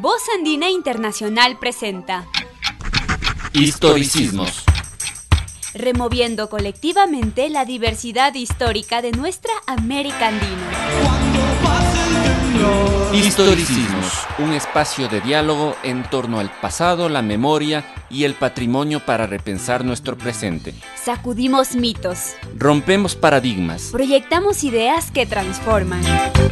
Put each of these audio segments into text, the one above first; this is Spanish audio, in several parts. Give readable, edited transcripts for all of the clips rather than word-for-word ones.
Voz Andina Internacional presenta Historicismos. Removiendo colectivamente la diversidad histórica de nuestra América Andina. Historicismos, un espacio de diálogo en torno al pasado, la memoria y el patrimonio para repensar nuestro presente. Sacudimos mitos. Rompemos paradigmas. Proyectamos ideas que transforman.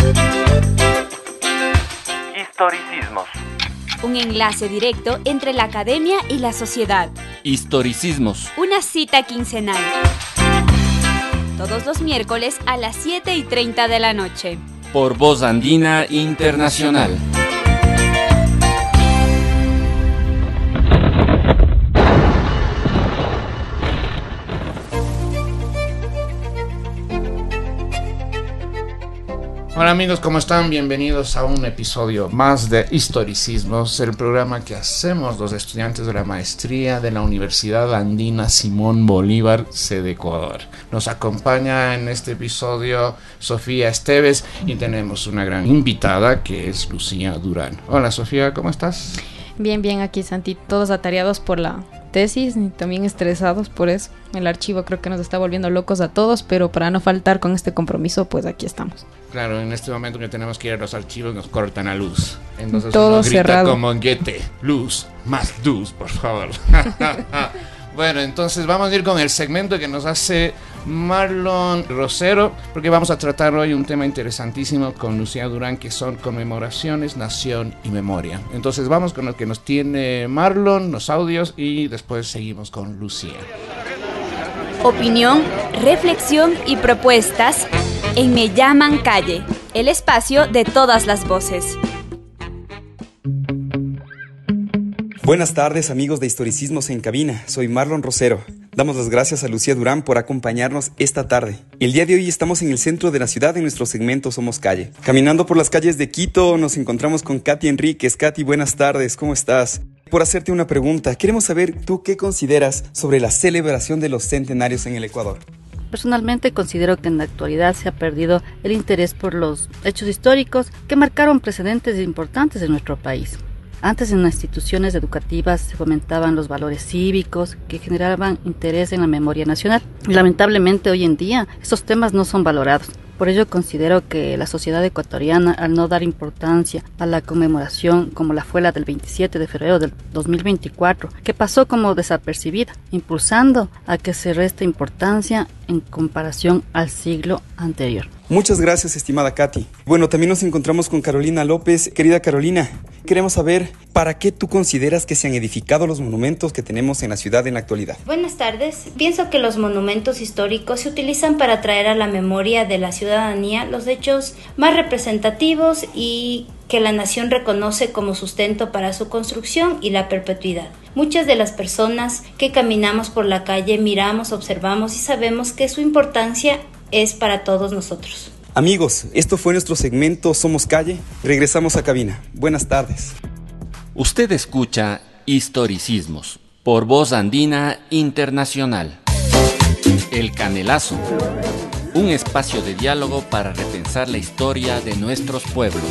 Historicismos. Un enlace directo entre la academia y la sociedad. Historicismos. Una cita quincenal. Todos los miércoles a las 7:30 de la noche. Por Voz Andina Internacional. Hola amigos, ¿cómo están? Bienvenidos a un episodio más de Historicismos, el programa que hacemos los estudiantes de la maestría de la Universidad Andina Simón Bolívar, sede Ecuador. Nos acompaña en este episodio Sofía Esteves y tenemos una gran invitada que es Lucía Durán. Hola Sofía, ¿cómo estás? Bien, aquí Santi, todos atareados por la tesis y también estresados por eso. El archivo creo que nos está volviendo locos a todos, pero para no faltar con este compromiso, pues aquí estamos. Claro, en este momento que tenemos que ir a los archivos nos cortan la luz. Entonces todo uno grita cerrado. como Goethe, luz, más luz, por favor. Bueno, entonces vamos a ir con el segmento que nos hace Marlon Rosero, porque vamos a tratar hoy un tema interesantísimo con Lucía Durán, que son conmemoraciones, nación y memoria. Entonces vamos con lo que nos tiene Marlon, los audios, y después seguimos con Lucía. Opinión, reflexión y propuestas en Me Llaman Calle, el espacio de todas las voces. Buenas tardes amigos de Historicismos en Cabina, soy Marlon Rosero. Damos las gracias a Lucía Durán por acompañarnos esta tarde. El día de hoy estamos en el centro de la ciudad en nuestro segmento Somos Calle. Caminando por las calles de Quito nos encontramos con Katy Enríquez. Katy, buenas tardes, ¿cómo estás? Por hacerte una pregunta, queremos saber tú qué consideras sobre la celebración de los centenarios en el Ecuador. Personalmente considero que en la actualidad se ha perdido el interés por los hechos históricos que marcaron precedentes importantes en nuestro país. Antes en las instituciones educativas se fomentaban los valores cívicos que generaban interés en la memoria nacional. Lamentablemente hoy en día estos temas no son valorados. Por ello considero que la sociedad ecuatoriana, al no dar importancia a la conmemoración como la fue la del 27 de febrero del 2024, que pasó como desapercibida, impulsando a que se reste importancia en comparación al siglo anterior. Muchas gracias, estimada Katy. Bueno, también nos encontramos con Carolina López. Querida Carolina, queremos saber para qué tú consideras que se han edificado los monumentos que tenemos en la ciudad en la actualidad. Buenas tardes. Pienso que los monumentos históricos se utilizan para traer a la memoria de la ciudadanía los hechos más representativos y que la nación reconoce como sustento para su construcción y la perpetuidad. Muchas de las personas que caminamos por la calle miramos, observamos y sabemos que su importancia es para todos nosotros. Amigos, esto fue nuestro segmento Somos Calle. Regresamos a cabina. Buenas tardes. Usted escucha Historicismos por Voz Andina Internacional. El Canelazo. Un espacio de diálogo para repensar la historia de nuestros pueblos.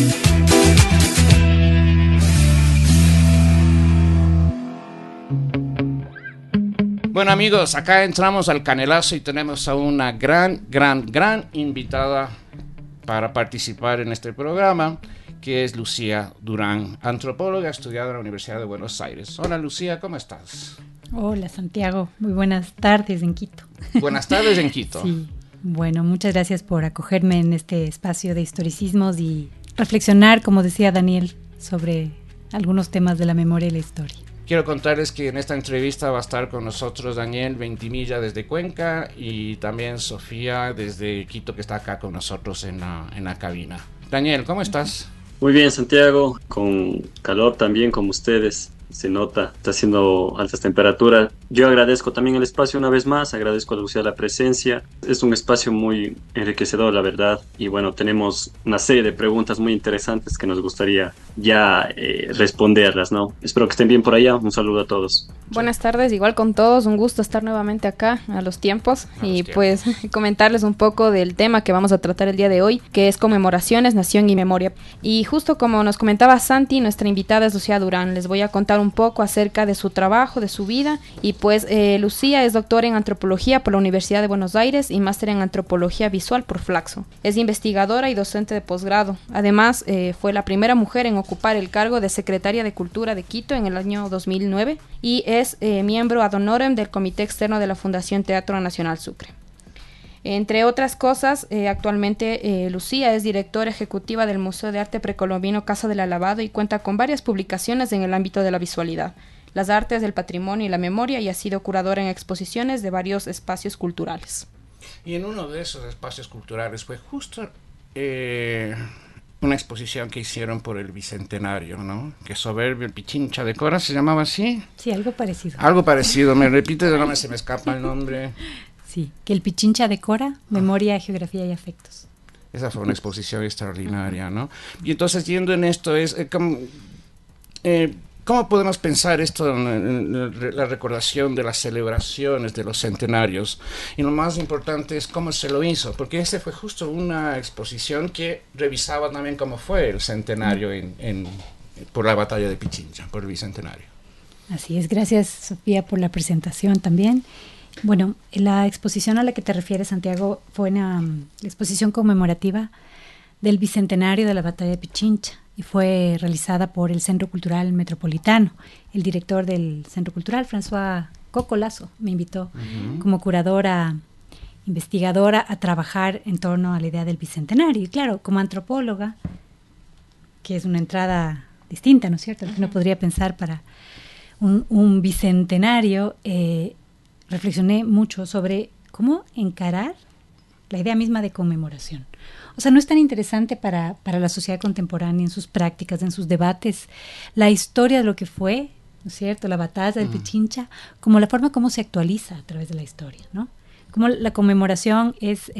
Bueno amigos, acá entramos al Canelazo y tenemos a una gran invitada para participar en este programa, que es Lucía Durán, antropóloga estudiada en la Universidad de Buenos Aires. Hola Lucía, ¿cómo estás? Hola Santiago, muy buenas tardes en Quito. Buenas tardes en Quito. Sí, bueno, muchas gracias por acogerme en este espacio de historicismos y reflexionar, como decía Daniel, sobre algunos temas de la memoria y la historia. Quiero contarles que en esta entrevista va a estar con nosotros Daniel Ventimilla desde Cuenca y también Sofía desde Quito, que está acá con nosotros en la cabina. Daniel, ¿cómo estás? Muy bien, Santiago, con calor también como ustedes. Se nota, está haciendo altas temperaturas. Yo agradezco también el espacio una vez más, agradezco a Lucía la presencia. Es un espacio muy enriquecedor, la verdad. Y bueno, tenemos una serie de preguntas muy interesantes que nos gustaría ya responderlas, ¿no? Espero que estén bien por allá. Un saludo a todos. Buenas tardes, igual con todos, un gusto estar nuevamente acá a los tiempos pues comentarles un poco del tema que vamos a tratar el día de hoy, que es conmemoraciones, nación y memoria. Y justo como nos comentaba Santi, nuestra invitada es Lucía Durán. Les voy a contar un poco acerca de su trabajo, de su vida, y pues Lucía es doctora en antropología por la Universidad de Buenos Aires y máster en antropología visual por Flaxo. Es investigadora y docente de posgrado. Además, fue la primera mujer en ocupar el cargo de secretaria de Cultura de Quito en el año 2009 y es miembro ad honorem del Comité Externo de la Fundación Teatro Nacional Sucre. Entre otras cosas, actualmente Lucía es directora ejecutiva del Museo de Arte Precolombino Casa del Alabado y cuenta con varias publicaciones en el ámbito de la visualidad, las artes, el patrimonio y la memoria, y ha sido curadora en exposiciones de varios espacios culturales. Y en uno de esos espacios culturales fue justo una exposición que hicieron por el Bicentenario, ¿no? Que soberbio, el Pichincha de Cora, ¿se llamaba así? Sí, algo parecido. Algo parecido, me repite, no se me escapa el nombre. Sí, que el Pichincha de Cora, memoria, geografía y afectos. Esa fue una exposición extraordinaria, ¿no? Y entonces, yendo en esto, ¿cómo podemos pensar esto en la recordación de las celebraciones de los centenarios? Y lo más importante es cómo se lo hizo, porque este fue justo una exposición que revisaba también cómo fue el centenario por la batalla de Pichincha, por el Bicentenario. Así es, gracias Sofía por la presentación también. Bueno, la exposición a la que te refieres, Santiago, fue la exposición conmemorativa del Bicentenario de la batalla de Pichincha, y fue realizada por el Centro Cultural Metropolitano. El director del Centro Cultural, François Cocolazo, me invitó como curadora, investigadora, a trabajar en torno a la idea del Bicentenario. Y claro, como antropóloga, que es una entrada distinta, ¿no es cierto?, lo que uno podría pensar para un Bicentenario, reflexioné mucho sobre cómo encarar la idea misma de conmemoración. O sea, no es tan interesante para la sociedad contemporánea en sus prácticas, en sus debates, la historia de lo que fue, ¿no es cierto?, la batalla del Pichincha, como la forma como se actualiza a través de la historia, ¿no? Como la conmemoración es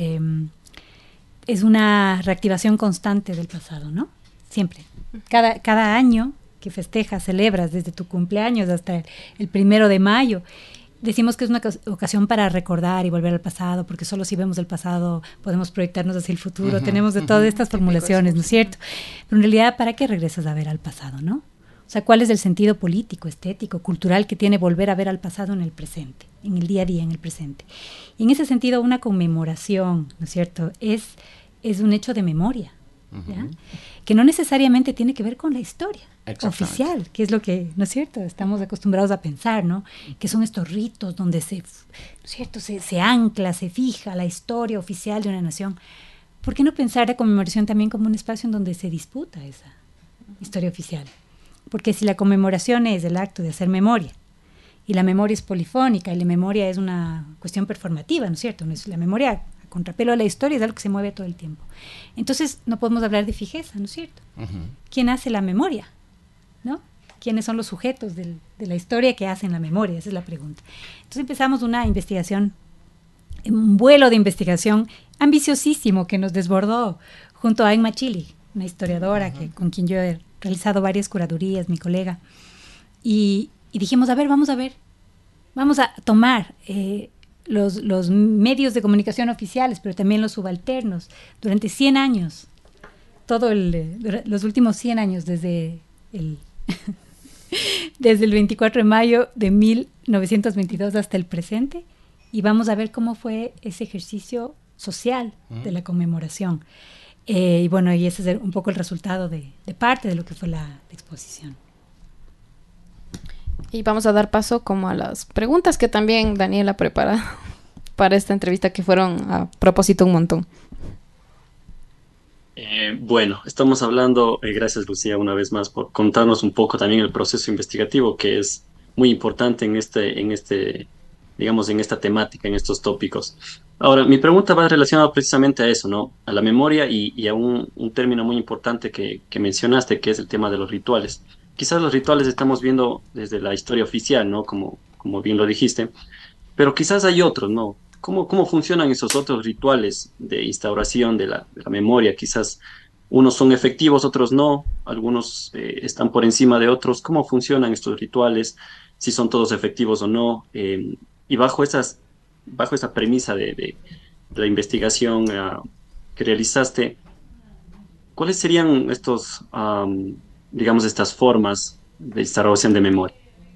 una reactivación constante del pasado, ¿no? Siempre. Cada año que festejas, celebras, desde tu cumpleaños hasta el 1 de mayo, decimos que es una ocasión para recordar y volver al pasado, porque solo si vemos el pasado podemos proyectarnos hacia el futuro. Tenemos de todas estas formulaciones, ¿no es cierto? Pero en realidad, ¿para qué regresas a ver al pasado, no? O sea, ¿cuál es el sentido político, estético, cultural que tiene volver a ver al pasado en el presente, en el día a día, en el presente? Y en ese sentido, una conmemoración, ¿no es cierto?, es un hecho de memoria, ¿ya?, que no necesariamente tiene que ver con la historia oficial, que es lo que, ¿no es cierto?, estamos acostumbrados a pensar, ¿no?, que son estos ritos donde ¿no es cierto?, se ancla, se fija la historia oficial de una nación. ¿Por qué no pensar la conmemoración también como un espacio en donde se disputa esa historia oficial? Porque si la conmemoración es el acto de hacer memoria, y la memoria es polifónica, y la memoria es una cuestión performativa, ¿no es cierto?, la memoria a contrapelo a la historia es algo que se mueve todo el tiempo. Entonces no podemos hablar de fijeza, ¿no es cierto? ¿Quién hace la memoria?, ¿no? ¿Quiénes son los sujetos de la historia que hacen la memoria? Esa es la pregunta. Entonces empezamos una investigación, un vuelo de investigación ambiciosísimo que nos desbordó junto a Emma Chili, una historiadora con quien yo he realizado varias curadurías, mi colega, y dijimos, vamos a tomar los medios de comunicación oficiales, pero también los subalternos, durante 100 años, los últimos 100 años, desde el 24 de mayo de 1922 hasta el presente, y vamos a ver cómo fue ese ejercicio social de la conmemoración. Y bueno, y ese es un poco el resultado de parte de lo que fue la exposición. Y vamos a dar paso como a las preguntas que también Daniela prepara para esta entrevista, que fueron a propósito un montón. Bueno, estamos hablando, gracias Lucía una vez más por contarnos un poco también el proceso investigativo, que es muy importante digamos, en esta temática, en estos tópicos. Ahora, mi pregunta va relacionada precisamente a eso, ¿no? A la memoria y a un término muy importante que mencionaste, que es el tema de los rituales. Quizás los rituales estamos viendo desde la historia oficial, ¿no? Como bien lo dijiste, pero quizás hay otros, ¿no? ¿Cómo funcionan esos otros rituales de instauración de la memoria? Quizás Unos son efectivos, otros no, algunos están por encima de otros. ¿Cómo funcionan estos rituales? Si son todos efectivos o no. Y bajo esa premisa de la investigación que realizaste, ¿cuáles serían digamos, estas formas de instauración de memoria?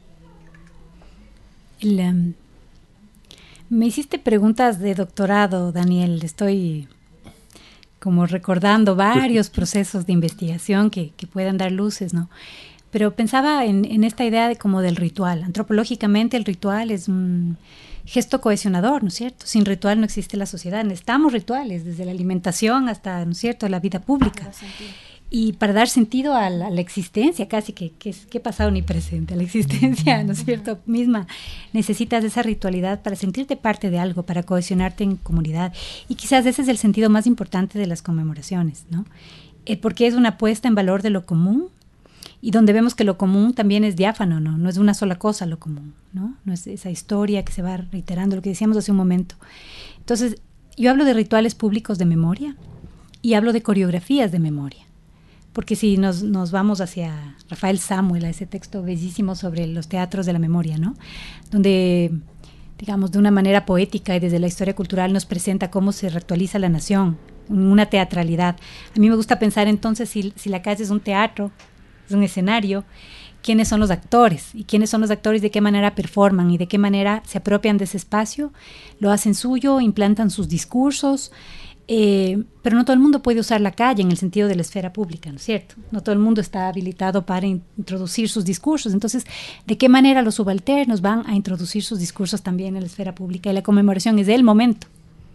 Me hiciste preguntas de doctorado, Daniel. Estoy como recordando varios procesos de investigación que puedan dar luces, ¿no? Pero pensaba en esta idea de como del ritual. Antropológicamente el ritual es un gesto cohesionador, ¿no es cierto? Sin ritual no existe la sociedad. Necesitamos rituales, desde la alimentación hasta, ¿no es cierto?, la vida pública. Y para dar sentido a la existencia, casi que pasado ni presente, a la existencia, ¿no es cierto?, misma, necesitas esa ritualidad para sentirte parte de algo, para cohesionarte en comunidad. Y quizás ese es el sentido más importante de las conmemoraciones, ¿no? Porque es una puesta en valor de lo común, y donde vemos que lo común también es diáfano, ¿no? No es una sola cosa lo común, ¿no? No es esa historia que se va reiterando, lo que decíamos hace un momento. Entonces, yo hablo de rituales públicos de memoria y hablo de coreografías de memoria. Porque si nos vamos hacia Rafael Samuel, a ese texto bellísimo sobre los teatros de la memoria, ¿no? Donde, digamos, de una manera poética y desde la historia cultural nos presenta cómo se ritualiza la nación, una teatralidad. A mí me gusta pensar entonces si la calle es un teatro, es un escenario, quiénes son los actores y quiénes son los actores, de qué manera performan y de qué manera se apropian de ese espacio, lo hacen suyo, implantan sus discursos, pero no todo el mundo puede usar la calle en el sentido de la esfera pública, ¿no es cierto? No todo el mundo está habilitado para introducir sus discursos. Entonces, ¿de qué manera los subalternos van a introducir sus discursos también en la esfera pública? Y la conmemoración es el momento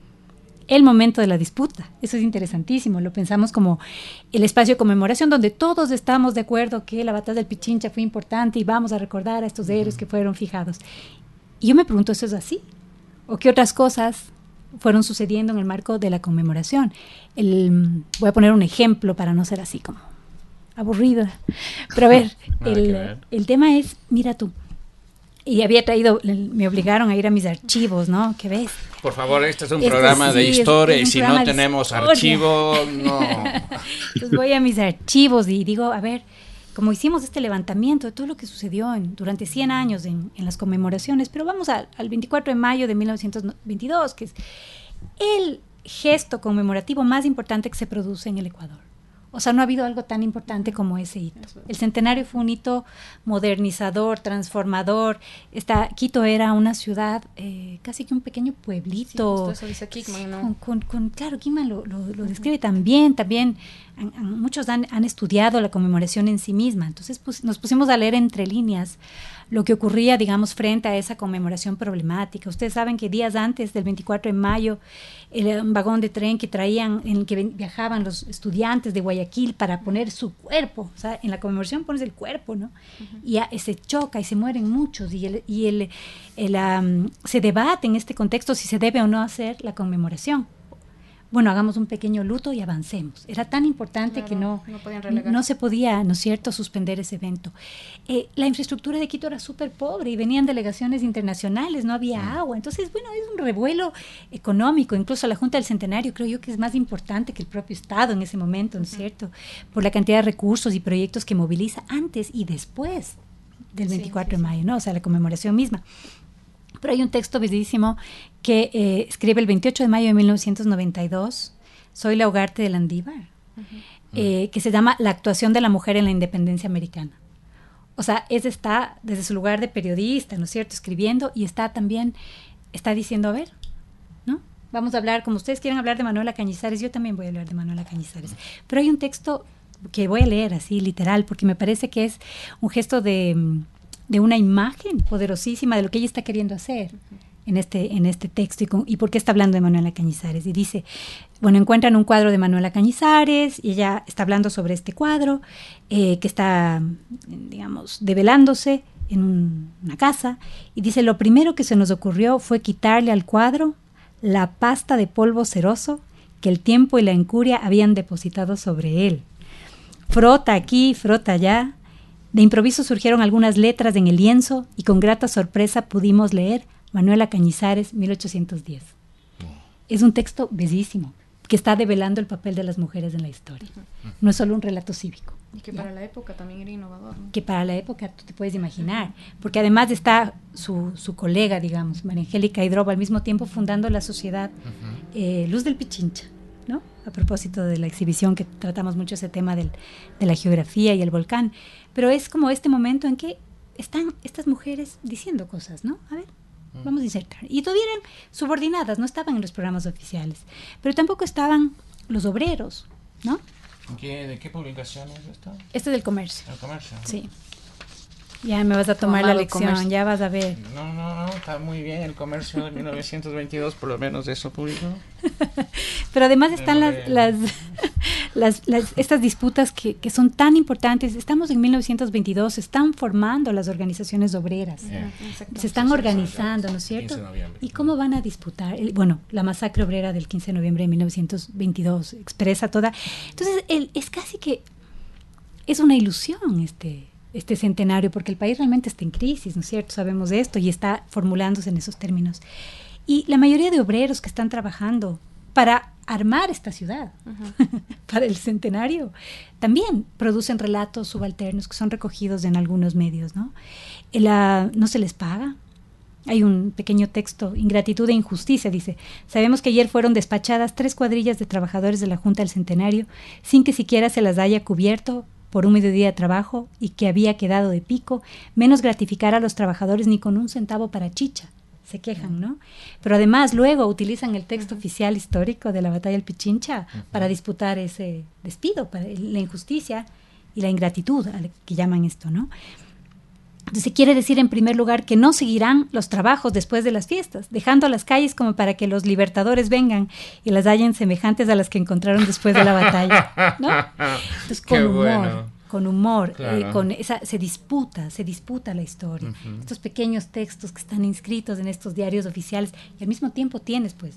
de la disputa. Eso es interesantísimo. Lo pensamos como el espacio de conmemoración donde todos estamos de acuerdo que la batalla del Pichincha fue importante y vamos a recordar a estos héroes que fueron fijados. Y yo me pregunto, ¿eso es así? ¿O qué otras cosas fueron sucediendo en el marco de la conmemoración? Voy a poner un ejemplo para no ser así como aburrida. Pero a ver, el tema es, mira tú, y había traído, me obligaron a ir a mis archivos, ¿no? ¿Qué ves? Por favor, este es un programa de historia y si no tenemos archivo, no. Entonces voy a mis archivos y digo, a ver, como hicimos este levantamiento de todo lo que sucedió durante 100 años en las conmemoraciones, pero vamos al 24 de mayo de 1922, que es el gesto conmemorativo más importante que se produce en el Ecuador. O sea, no ha habido algo tan importante como ese hito. El centenario fue un hito modernizador, transformador. Quito era una ciudad, casi que un pequeño pueblito. Sí, eso dice Kickman, ¿no? Claro, Kickman lo describe también. Muchos han estudiado la conmemoración en sí misma. Entonces nos pusimos a leer entre líneas lo que ocurría, digamos, frente a esa conmemoración problemática. Ustedes saben que días antes del 24 de mayo, un vagón de tren que traían, en el que viajaban los estudiantes de Guayaquil para poner su cuerpo, o sea, en la conmemoración pones el cuerpo, ¿no? Y se choca y se mueren muchos, se debate en este contexto si se debe o no hacer la conmemoración. Bueno, hagamos un pequeño luto y avancemos. Era tan importante, claro, que no se podía, ¿no es cierto?, suspender ese evento. La infraestructura de Quito era súper pobre y venían delegaciones internacionales, no había agua. Entonces, bueno, es un revuelo económico. Incluso la Junta del Centenario creo yo que es más importante que el propio Estado en ese momento, ¿no es cierto?, por la cantidad de recursos y proyectos que moviliza antes y después del 24 de mayo, ¿no? O sea, la conmemoración misma. Pero hay un texto bellísimo que escribe el 28 de mayo de 1992, Zoila Ugarte de Landívar, que se llama La actuación de la mujer en la independencia americana. O sea, está desde su lugar de periodista, ¿no es cierto?, escribiendo, y está diciendo, a ver, ¿no? Vamos a hablar, como ustedes quieren hablar de Manuela Cañizares, yo también voy a hablar de Manuela Cañizares. Pero hay un texto que voy a leer así, literal, porque me parece que es un gesto de una imagen poderosísima de lo que ella está queriendo hacer en este texto y por qué está hablando de Manuela Cañizares. Y dice, bueno, encuentran un cuadro de Manuela Cañizares y ella está hablando sobre este cuadro que está, digamos, develándose en una casa, y dice, lo primero que se nos ocurrió fue quitarle al cuadro la pasta de polvo ceroso que el tiempo y la incuria habían depositado sobre él. Frota aquí, frota allá. De improviso surgieron algunas letras en el lienzo y con grata sorpresa pudimos leer Manuela Cañizares, 1810. Es un texto bellísimo, que está develando el papel de las mujeres en la historia. No es solo un relato cívico. Y que para la época también era innovador, ¿no? Que para la época tú te puedes imaginar, porque además está su colega, digamos, María Angélica Hidrobo, al mismo tiempo fundando la sociedad Luz del Pichincha, ¿no? A propósito de la exhibición, que tratamos mucho ese tema de la geografía y el volcán, pero es como este momento en que están estas mujeres diciendo cosas, ¿no? A ver, vamos a insertar. Y todavía eran subordinadas, no estaban en los programas oficiales, pero tampoco estaban los obreros, ¿no? ¿De qué publicación es esto? Este es del Comercio. ¿El Comercio? Sí. Ya me vas a tomar la lección, ya vas a ver. No, está muy bien. El Comercio de 1922, por lo menos eso publicó. Pero además están estas disputas que son tan importantes. Estamos en 1922, se están formando las organizaciones obreras. Se están organizando, ¿no es cierto? ¿Y cómo van a disputar? Bueno, la masacre obrera del 15 de noviembre de 1922 expresa toda. Entonces, es casi que es una ilusión este centenario, porque el país realmente está en crisis, ¿no es cierto? Sabemos de esto y está formulándose en esos términos. Y la mayoría de obreros que están trabajando para armar esta ciudad, para el centenario, también producen relatos subalternos que son recogidos en algunos medios, ¿no? No se les paga. Hay un pequeño texto, Ingratitud e Injusticia, dice: sabemos que ayer fueron despachadas 3 cuadrillas de trabajadores de la Junta del Centenario sin que siquiera se las haya cubierto por un mediodía de trabajo, y que había quedado de pico menos gratificar a los trabajadores ni con un centavo para chicha. Se quejan, ¿no? Pero además luego utilizan el texto oficial histórico de la batalla del Pichincha para disputar ese despido, para la injusticia y la ingratitud, que llaman esto, ¿no? Entonces quiere decir, en primer lugar, que no seguirán los trabajos después de las fiestas, dejando las calles como para que los libertadores vengan y las hallen semejantes a las que encontraron después de la batalla, ¿no? Entonces, con humor, claro. Se disputa la historia. Estos pequeños textos que están inscritos en estos diarios oficiales, y al mismo tiempo tienes, pues,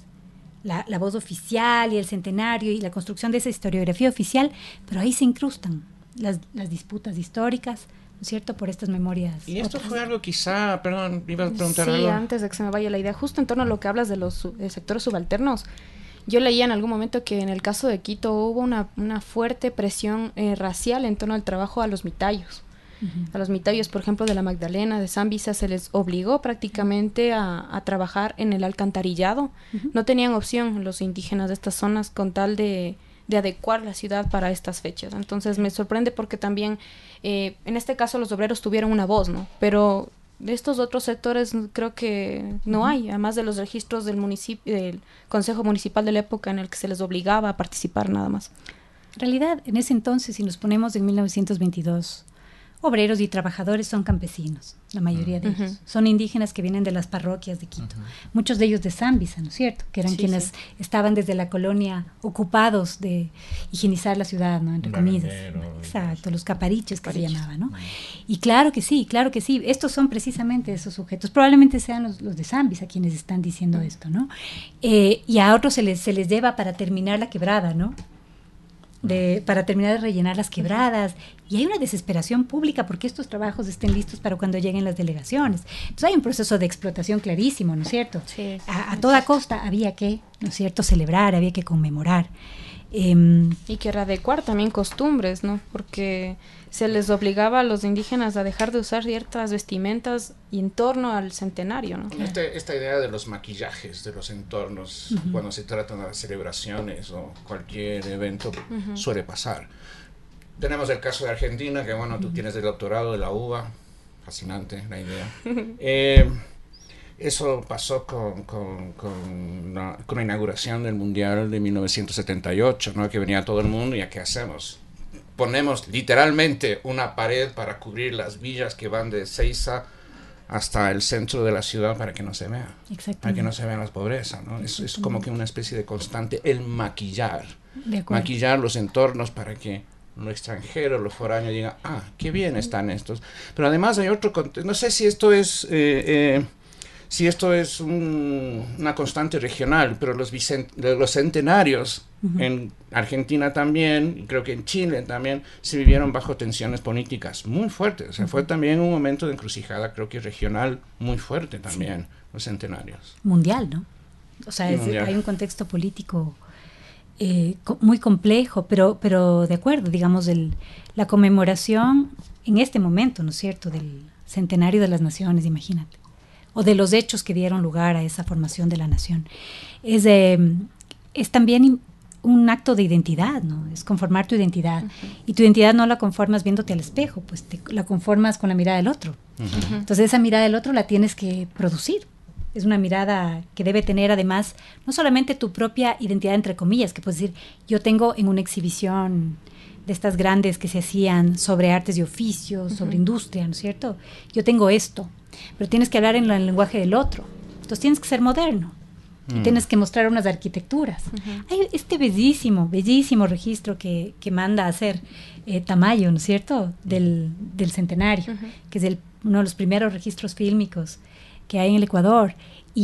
la voz oficial y el centenario y la construcción de esa historiografía oficial, pero ahí se incrustan las disputas históricas, ¿no es cierto?, por estas memorias. Y esto fue algo quizá, perdón, iba a preguntar algo. Sí, antes de que se me vaya la idea, justo en torno a lo que hablas de los sectores subalternos, yo leía en algún momento que en el caso de Quito hubo una fuerte presión racial en torno al trabajo a los mitayos. A los mitayos, por ejemplo, de la Magdalena, de San Visa, se les obligó prácticamente a trabajar en el alcantarillado. No tenían opción los indígenas de estas zonas con tal de adecuar la ciudad para estas fechas. Entonces me sorprende porque también en este caso los obreros tuvieron una voz, ¿no? Pero de estos otros sectores creo que no hay, además de los registros del municipio, del Consejo Municipal de la época, en el que se les obligaba a participar nada más. En realidad, en ese entonces, si nos ponemos en 1922, obreros y trabajadores son campesinos, la mayoría de ellos. Son indígenas que vienen de las parroquias de Quito. Muchos de ellos de San Visa, ¿no es cierto? Que eran quienes estaban desde la colonia ocupados de higienizar la ciudad, ¿no? Entre comillas. Exacto, los capariches que se llamaban, ¿no? Y claro que sí. Estos son precisamente esos sujetos. Probablemente sean los de San Visa quienes están diciendo esto, ¿no? Y a otros se les lleva para terminar la quebrada, ¿no? Para terminar de rellenar las quebradas, y hay una desesperación pública porque estos trabajos estén listos para cuando lleguen las delegaciones. Entonces hay un proceso de explotación clarísimo, ¿no es cierto? Sí, a toda costa había que, ¿no es cierto?, celebrar, había que conmemorar. Y que readecuar también costumbres, ¿no? Porque se les obligaba a los indígenas a dejar de usar ciertas vestimentas y en torno al centenario, ¿no? Esta idea de los maquillajes, de los entornos, cuando se tratan de celebraciones o cualquier evento, suele pasar. Tenemos el caso de Argentina, que bueno, tú tienes el doctorado de la UBA, fascinante la idea. Eso pasó con la inauguración del Mundial de 1978, ¿no? Que venía todo el mundo, ¿y qué hacemos? Ponemos literalmente una pared para cubrir las villas que van de Seiza hasta el centro de la ciudad para que no se vea, para que no se vea la pobreza, ¿no? Es como que una especie de constante, el maquillar los entornos para que lo extranjero, lo foráneo diga, qué bien están estos. Pero además hay otro contexto, no sé si esto es... una constante regional, pero los centenarios en Argentina también, y creo que en Chile también, se vivieron bajo tensiones políticas muy fuertes. O sea, fue también un momento de encrucijada, creo que regional, muy fuerte también, los centenarios. Mundial, ¿no? O sea, hay un contexto político muy complejo, pero de acuerdo, digamos, la conmemoración en este momento, ¿no es cierto?, del centenario de las naciones, imagínate, o de los hechos que dieron lugar a esa formación de la nación. Es también un acto de identidad, ¿no? Es conformar tu identidad. Y tu identidad no la conformas viéndote al espejo, pues la conformas con la mirada del otro. Entonces esa mirada del otro la tienes que producir. Es una mirada que debe tener además no solamente tu propia identidad, entre comillas, que puedes decir, yo tengo en una exhibición de estas grandes que se hacían sobre artes y oficios, sobre industria, ¿no es cierto? Yo tengo esto, pero tienes que hablar en el lenguaje del otro. Entonces tienes que ser moderno. Y tienes que mostrar unas arquitecturas. Hay este bellísimo registro que manda a hacer Tamayo, ¿no es cierto?, del centenario, que es uno de los primeros registros fílmicos que hay en el Ecuador.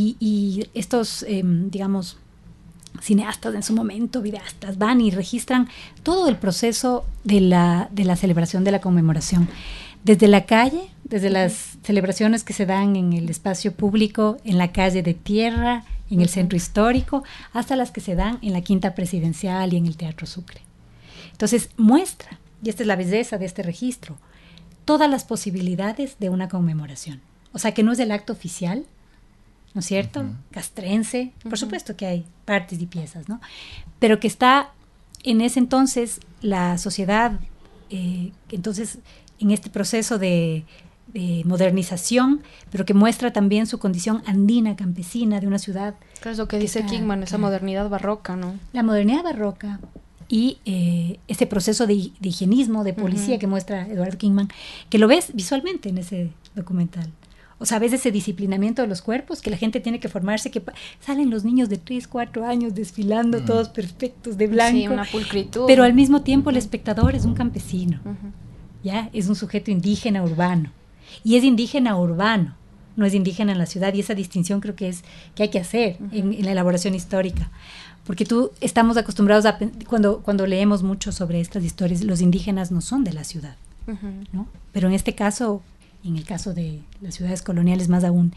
Y estos, digamos, cineastas en su momento, videastas, van y registran todo el proceso de la celebración de la conmemoración. Desde la calle, desde las celebraciones que se dan en el espacio público, en la calle de tierra, en el centro histórico, hasta las que se dan en la Quinta Presidencial y en el Teatro Sucre. Entonces muestra, y esta es la belleza de este registro, todas las posibilidades de una conmemoración. O sea, que no es el acto oficial, ¿no es cierto?, castrense, por supuesto que hay partes y piezas, ¿no?, pero que está en ese entonces la sociedad, entonces en este proceso de modernización, pero que muestra también su condición andina, campesina, de una ciudad. Claro, es lo que dice Kingman, esa modernidad barroca, ¿no? La modernidad barroca y ese proceso de higienismo, de policía que muestra Eduardo Kingman, que lo ves visualmente en ese documental. O sea, ves ese disciplinamiento de los cuerpos, que la gente tiene que formarse, que salen los niños de 3, 4 años desfilando, todos perfectos, de blanco. Sí, una pulcritud. Pero al mismo tiempo el espectador es un campesino, ¿ya? Es un sujeto indígena urbano. Y es indígena urbano, no es indígena en la ciudad, y esa distinción creo que hay que hacer en la elaboración histórica, porque estamos acostumbrados a, cuando leemos mucho sobre estas historias, los indígenas no son de la ciudad, ¿no? Pero en este caso, en el caso de las ciudades coloniales más aún,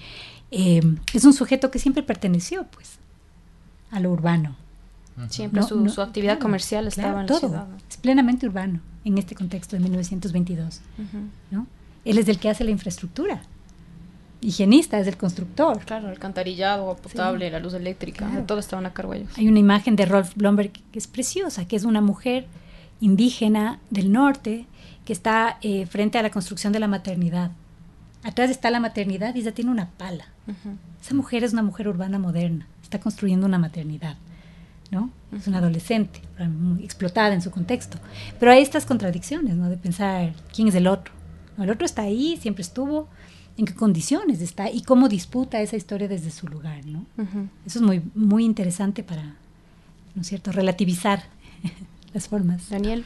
es un sujeto que siempre perteneció, pues, a lo urbano. Siempre su actividad comercial estaba en la ciudad, ¿no? Es plenamente urbano en este contexto de 1922, ¿no? Él es el que hace la infraestructura. Higienista, es el constructor. Claro, el alcantarillado, agua potable, la luz eléctrica, claro. Todo estaban a cargo de ellos. Hay una imagen de Rolf Blomberg que es preciosa, que es una mujer indígena del norte que está frente a la construcción de la maternidad. Atrás está la maternidad y ella tiene una pala. Esa mujer es una mujer urbana moderna, está construyendo una maternidad, ¿no? Es una adolescente, muy explotada en su contexto. Pero hay estas contradicciones, ¿no?, de pensar quién es el otro. No, el otro está ahí, siempre estuvo, en qué condiciones está y cómo disputa esa historia desde su lugar, ¿no? Eso es muy, muy interesante para, ¿no es cierto?, relativizar las formas. Daniel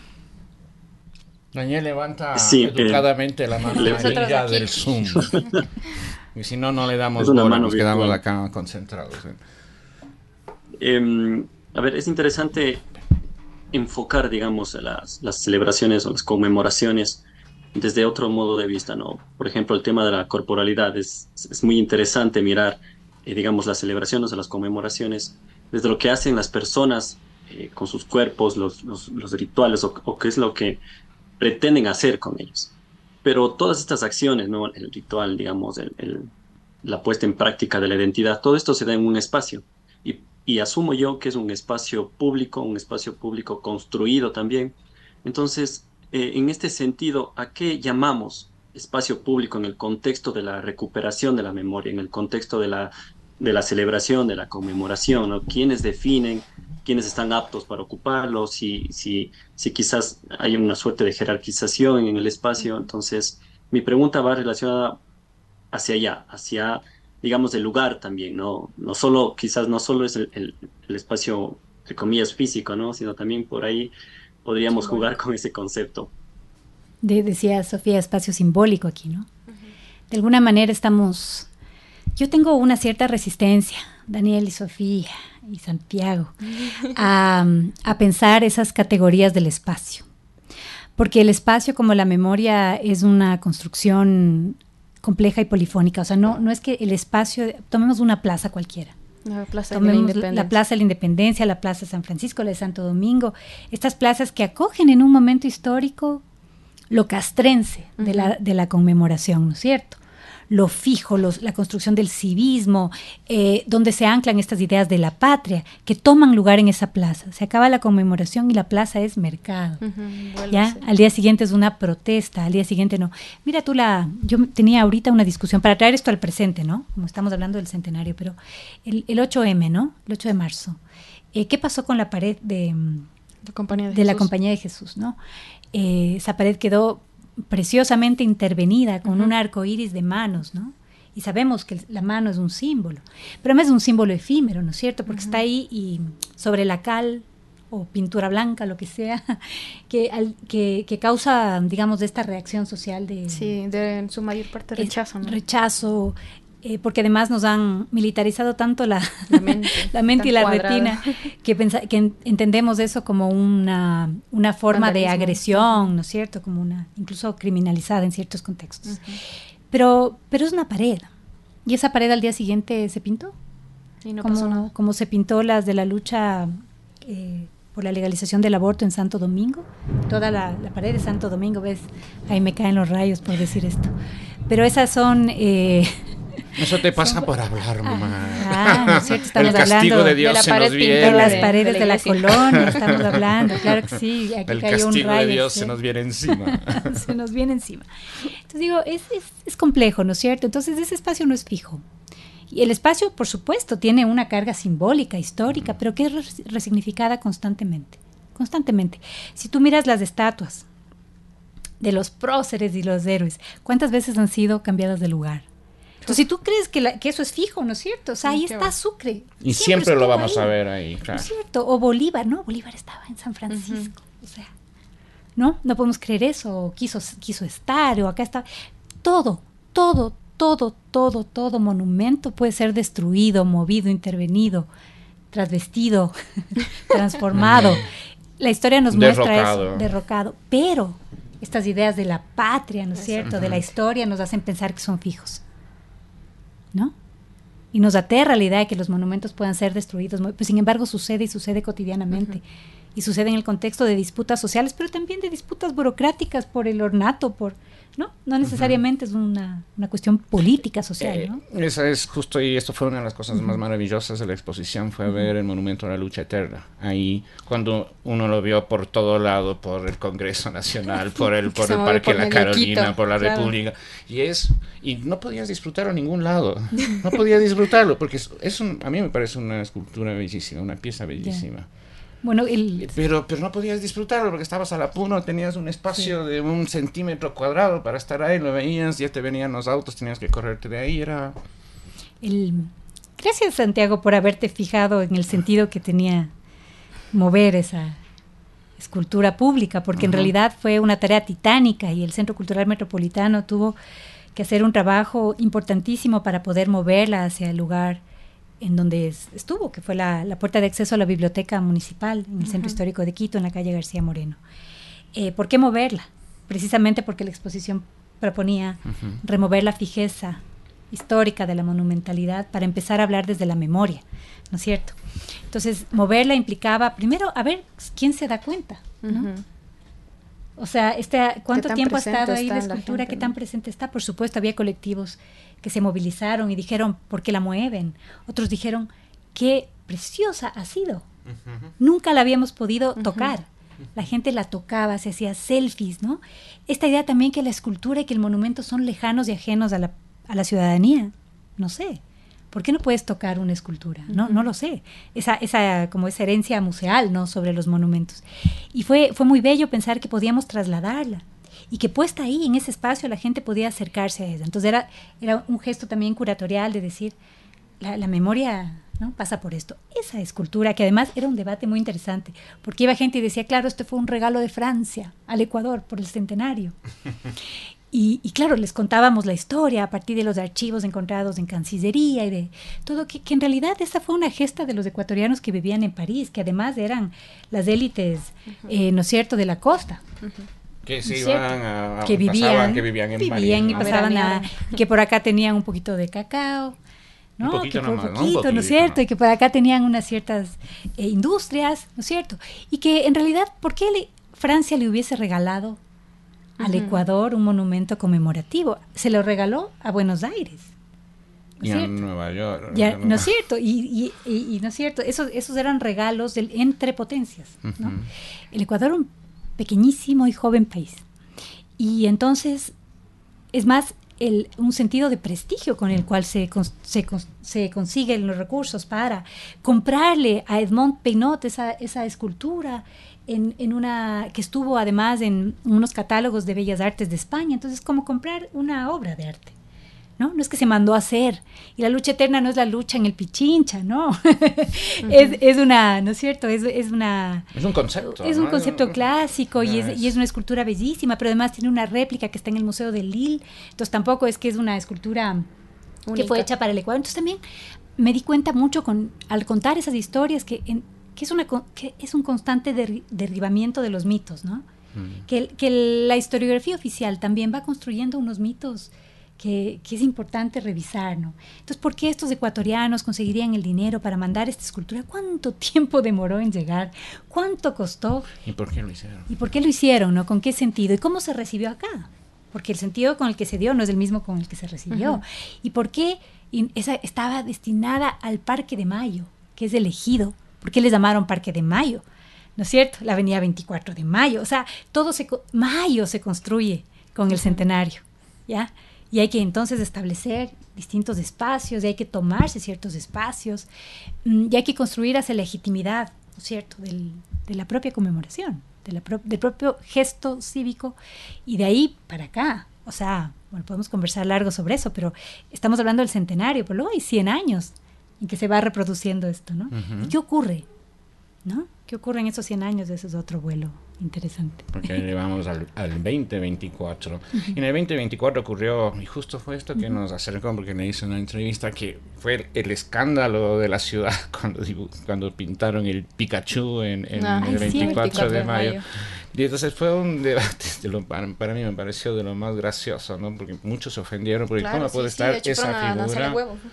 levanta educadamente la mano amarilla del Zoom. Y si no, no le damos bola, nos quedamos acá concentrados. A ver, es interesante enfocar, digamos, las celebraciones o las conmemoraciones desde otro modo de vista, ¿no? Por ejemplo, el tema de la corporalidad es muy interesante mirar, digamos, las celebraciones o las conmemoraciones desde lo que hacen las personas con sus cuerpos, los rituales o qué es lo que pretenden hacer con ellos. Pero todas estas acciones, ¿no?, el ritual, digamos, la puesta en práctica de la identidad, todo esto se da en un espacio. Y asumo yo que es un espacio público construido también. Entonces, en este sentido, ¿a qué llamamos espacio público en el contexto de la recuperación de la memoria, en el contexto de la celebración, de la conmemoración, ¿no? ¿Quiénes definen, quiénes están aptos para ocuparlo? Si quizás hay una suerte de jerarquización en el espacio. Entonces, mi pregunta va relacionada hacia allá, hacia, digamos, el lugar también, ¿no? Quizás no solo es el espacio, entre comillas, físico, ¿no?, sino también por ahí podríamos jugar con ese concepto. Decía Sofía, espacio simbólico aquí, ¿no? De alguna manera yo tengo una cierta resistencia, Daniel y Sofía y Santiago, a pensar esas categorías del espacio. Porque el espacio, como la memoria, es una construcción compleja y polifónica. O sea, no es que el espacio, tomemos una plaza cualquiera, La Plaza de Tomemos la Independencia. la Plaza de la Independencia, la Plaza de San Francisco, la de Santo Domingo, estas plazas que acogen en un momento histórico lo castrense de la conmemoración, ¿no es cierto? Lo fijo, la construcción del civismo, donde se anclan estas ideas de la patria, que toman lugar en esa plaza. Se acaba la conmemoración y la plaza es mercado. ¿Ya? Al día siguiente es una protesta, al día siguiente no. Mira tú, yo tenía ahorita una discusión, para traer esto al presente, ¿no? Como estamos hablando del centenario, pero el 8M, ¿no? El 8 de marzo. ¿Qué pasó con la pared de la Compañía de Jesús, ¿no? Esa pared quedó preciosamente intervenida con un arco iris de manos, ¿no? Y sabemos que la mano es un símbolo, pero además es un símbolo efímero, ¿no es cierto? Porque está ahí y sobre la cal o pintura blanca, lo que sea, que causa, digamos, de esta reacción social de... Sí, en su mayor parte rechazo, ¿no? Rechazo, porque además nos han militarizado tanto la mente y la retina, que entendemos eso como una forma de agresión, ¿no es cierto? Como incluso criminalizada en ciertos contextos. Pero es una pared. Y esa pared al día siguiente se pintó. Y no pasó nada. Como se pintó las de la lucha por la legalización del aborto en Santo Domingo. Toda la pared de Santo Domingo, ¿ves? Ahí me caen los rayos por decir esto. Pero esas son... Eso te pasa por hablar, mamá. ¿no es cierto? Estamos el castigo hablando de Dios de la se pared nos viene. De las paredes de la colonia, estamos hablando, claro que sí. Aquí El cayó castigo un rayo, de Dios ¿sí? se nos viene encima. Se nos viene encima. Entonces digo, es complejo, ¿no es cierto? Entonces ese espacio no es fijo. Y el espacio, por supuesto, tiene una carga simbólica, histórica, pero que es resignificada constantemente. Constantemente. Si tú miras las estatuas de los próceres y los héroes, ¿cuántas veces han sido cambiadas de lugar? Entonces, si tú crees que eso es fijo, ¿no es cierto? O sea, ahí está Sucre. Y siempre lo vamos a ver ahí, claro. ¿No es cierto? O Bolívar, ¿no? Bolívar estaba en San Francisco. O sea, ¿no? No podemos creer eso. Quiso estar, o acá está. Todo monumento puede ser destruido, movido, intervenido, trasvestido, transformado. La historia nos muestra eso, derrocado. Pero estas ideas de la patria, ¿no es cierto? De la historia nos hacen pensar que son fijos, ¿no? Y nos aterra la idea de que los monumentos puedan ser destruidos. Pues, sin embargo, sucede cotidianamente. Y sucede en el contexto de disputas sociales, pero también de disputas burocráticas por el ornato, no necesariamente es una cuestión política, social, ¿no? Esa es justo, y esto fue una de las cosas más maravillosas de la exposición, fue ver el Monumento a la Lucha Eterna. Ahí, cuando uno lo vio por todo lado, por el Congreso Nacional, por el Parque La Carolina, por la República, y no podías disfrutarlo a ningún lado, no podías disfrutarlo, porque a mí me parece una escultura bellísima, una pieza bellísima. Yeah. Bueno, pero no podías disfrutarlo porque estabas a la puno, tenías un espacio de 1 centímetro cuadrado para estar ahí, lo veías, ya te venían los autos, tenías que correrte de ahí, Gracias, Santiago, por haberte fijado en el sentido que tenía mover esa escultura pública, porque en realidad fue una tarea titánica y el Centro Cultural Metropolitano tuvo que hacer un trabajo importantísimo para poder moverla hacia el lugar en donde estuvo, que fue la puerta de acceso a la biblioteca municipal en el Centro Histórico de Quito, en la calle García Moreno. ¿Por qué moverla? Precisamente porque la exposición proponía remover la fijeza histórica de la monumentalidad para empezar a hablar desde la memoria, ¿no es cierto? Entonces, moverla implicaba, primero, a ver quién se da cuenta, ¿no? O sea, ¿cuánto tiempo ha estado ahí la escultura? Gente, ¿qué tan presente está? Por supuesto, había colectivos que se movilizaron y dijeron, ¿por qué la mueven? Otros dijeron, qué preciosa ha sido. Nunca la habíamos podido tocar. La gente la tocaba, se hacía selfies, ¿no? Esta idea también que la escultura y que el monumento son lejanos y ajenos a la ciudadanía. No sé. ¿Por qué no puedes tocar una escultura? No lo sé. Esa herencia museal, ¿no? Sobre los monumentos. Y fue muy bello pensar que podíamos trasladarla y que puesta ahí, en ese espacio, la gente podía acercarse a ella. Entonces era un gesto también curatorial de decir, la memoria, ¿no? Pasa por esto. Esa escultura, que además era un debate muy interesante, porque iba gente y decía, claro, este fue un regalo de Francia al Ecuador por el centenario. Y claro, les contábamos la historia a partir de los archivos encontrados en Cancillería y de todo, que en realidad esa fue una gesta de los ecuatorianos que vivían en París, que además eran las élites, ¿no es cierto?, de la costa. Que se iban que vivían en París, ¿no? Y pasaban que por acá tenían un poquito de cacao, ¿no? Un poquito nomás, ¿no? Un poquito, ¿no es cierto? Y que por acá tenían unas ciertas industrias, ¿no es cierto? Y que en realidad, ¿por qué Francia le hubiese regalado al Ecuador un monumento conmemorativo? Se lo regaló a Buenos Aires. Y a Nueva York. Ya, ¿no es cierto? Y no es cierto, esos eran regalos entre potencias, ¿no? El Ecuador un pequeñísimo y joven país. Y entonces, es más, un sentido de prestigio con el cual se consiguen los recursos para comprarle a Edmond Peinot esa escultura en una que estuvo además en unos catálogos de bellas artes de España. Entonces, como comprar una obra de arte, ¿no? No es que se mandó a hacer. Y la lucha eterna no es la lucha en el Pichincha, ¿no? Es una, ¿no es cierto? Es un concepto. Es un concepto clásico y es una escultura bellísima, pero además tiene una réplica que está en el Museo de Lille. Entonces tampoco es que es una escultura única, que fue hecha para el Ecuador. Entonces también me di cuenta mucho al contar esas historias que es un constante derribamiento de los mitos, ¿no? Que la historiografía oficial también va construyendo unos mitos que es importante revisar, ¿no? Entonces, ¿por qué estos ecuatorianos conseguirían el dinero para mandar esta escultura? ¿Cuánto tiempo demoró en llegar? ¿Cuánto costó? ¿Y por qué lo hicieron? ¿Y por qué lo hicieron, no? ¿Con qué sentido? ¿Y cómo se recibió acá? Porque el sentido con el que se dio no es el mismo con el que se recibió. ¿Y por qué esa estaba destinada al Parque de Mayo, que es elegido? ¿Por qué les llamaron Parque de Mayo? ¿No es cierto? La avenida 24 de Mayo. O sea, Mayo se construye con el centenario, ¿ya? Y hay que entonces establecer distintos espacios, y hay que tomarse ciertos espacios, y hay que construir esa legitimidad, ¿no es cierto?, de la propia conmemoración, del propio gesto cívico, y de ahí para acá. O sea, bueno, podemos conversar largo sobre eso, pero estamos hablando del centenario, pero luego hay 100 años en que se va reproduciendo esto, ¿no? ¿Y qué ocurre? ¿No? ¿Qué ocurre en esos 100 años? Ese es otro vuelo interesante. Porque llevamos al 2024. Y en el 2024 ocurrió, y justo fue esto que nos acercó, porque le hice una entrevista, que fue el escandalo de la ciudad cuando pintaron el Pikachu en el 24 de mayo. Y entonces fue un debate, para mí me pareció de lo más gracioso, ¿no? Porque muchos se ofendieron, porque ¿cómo puede estar esa figura?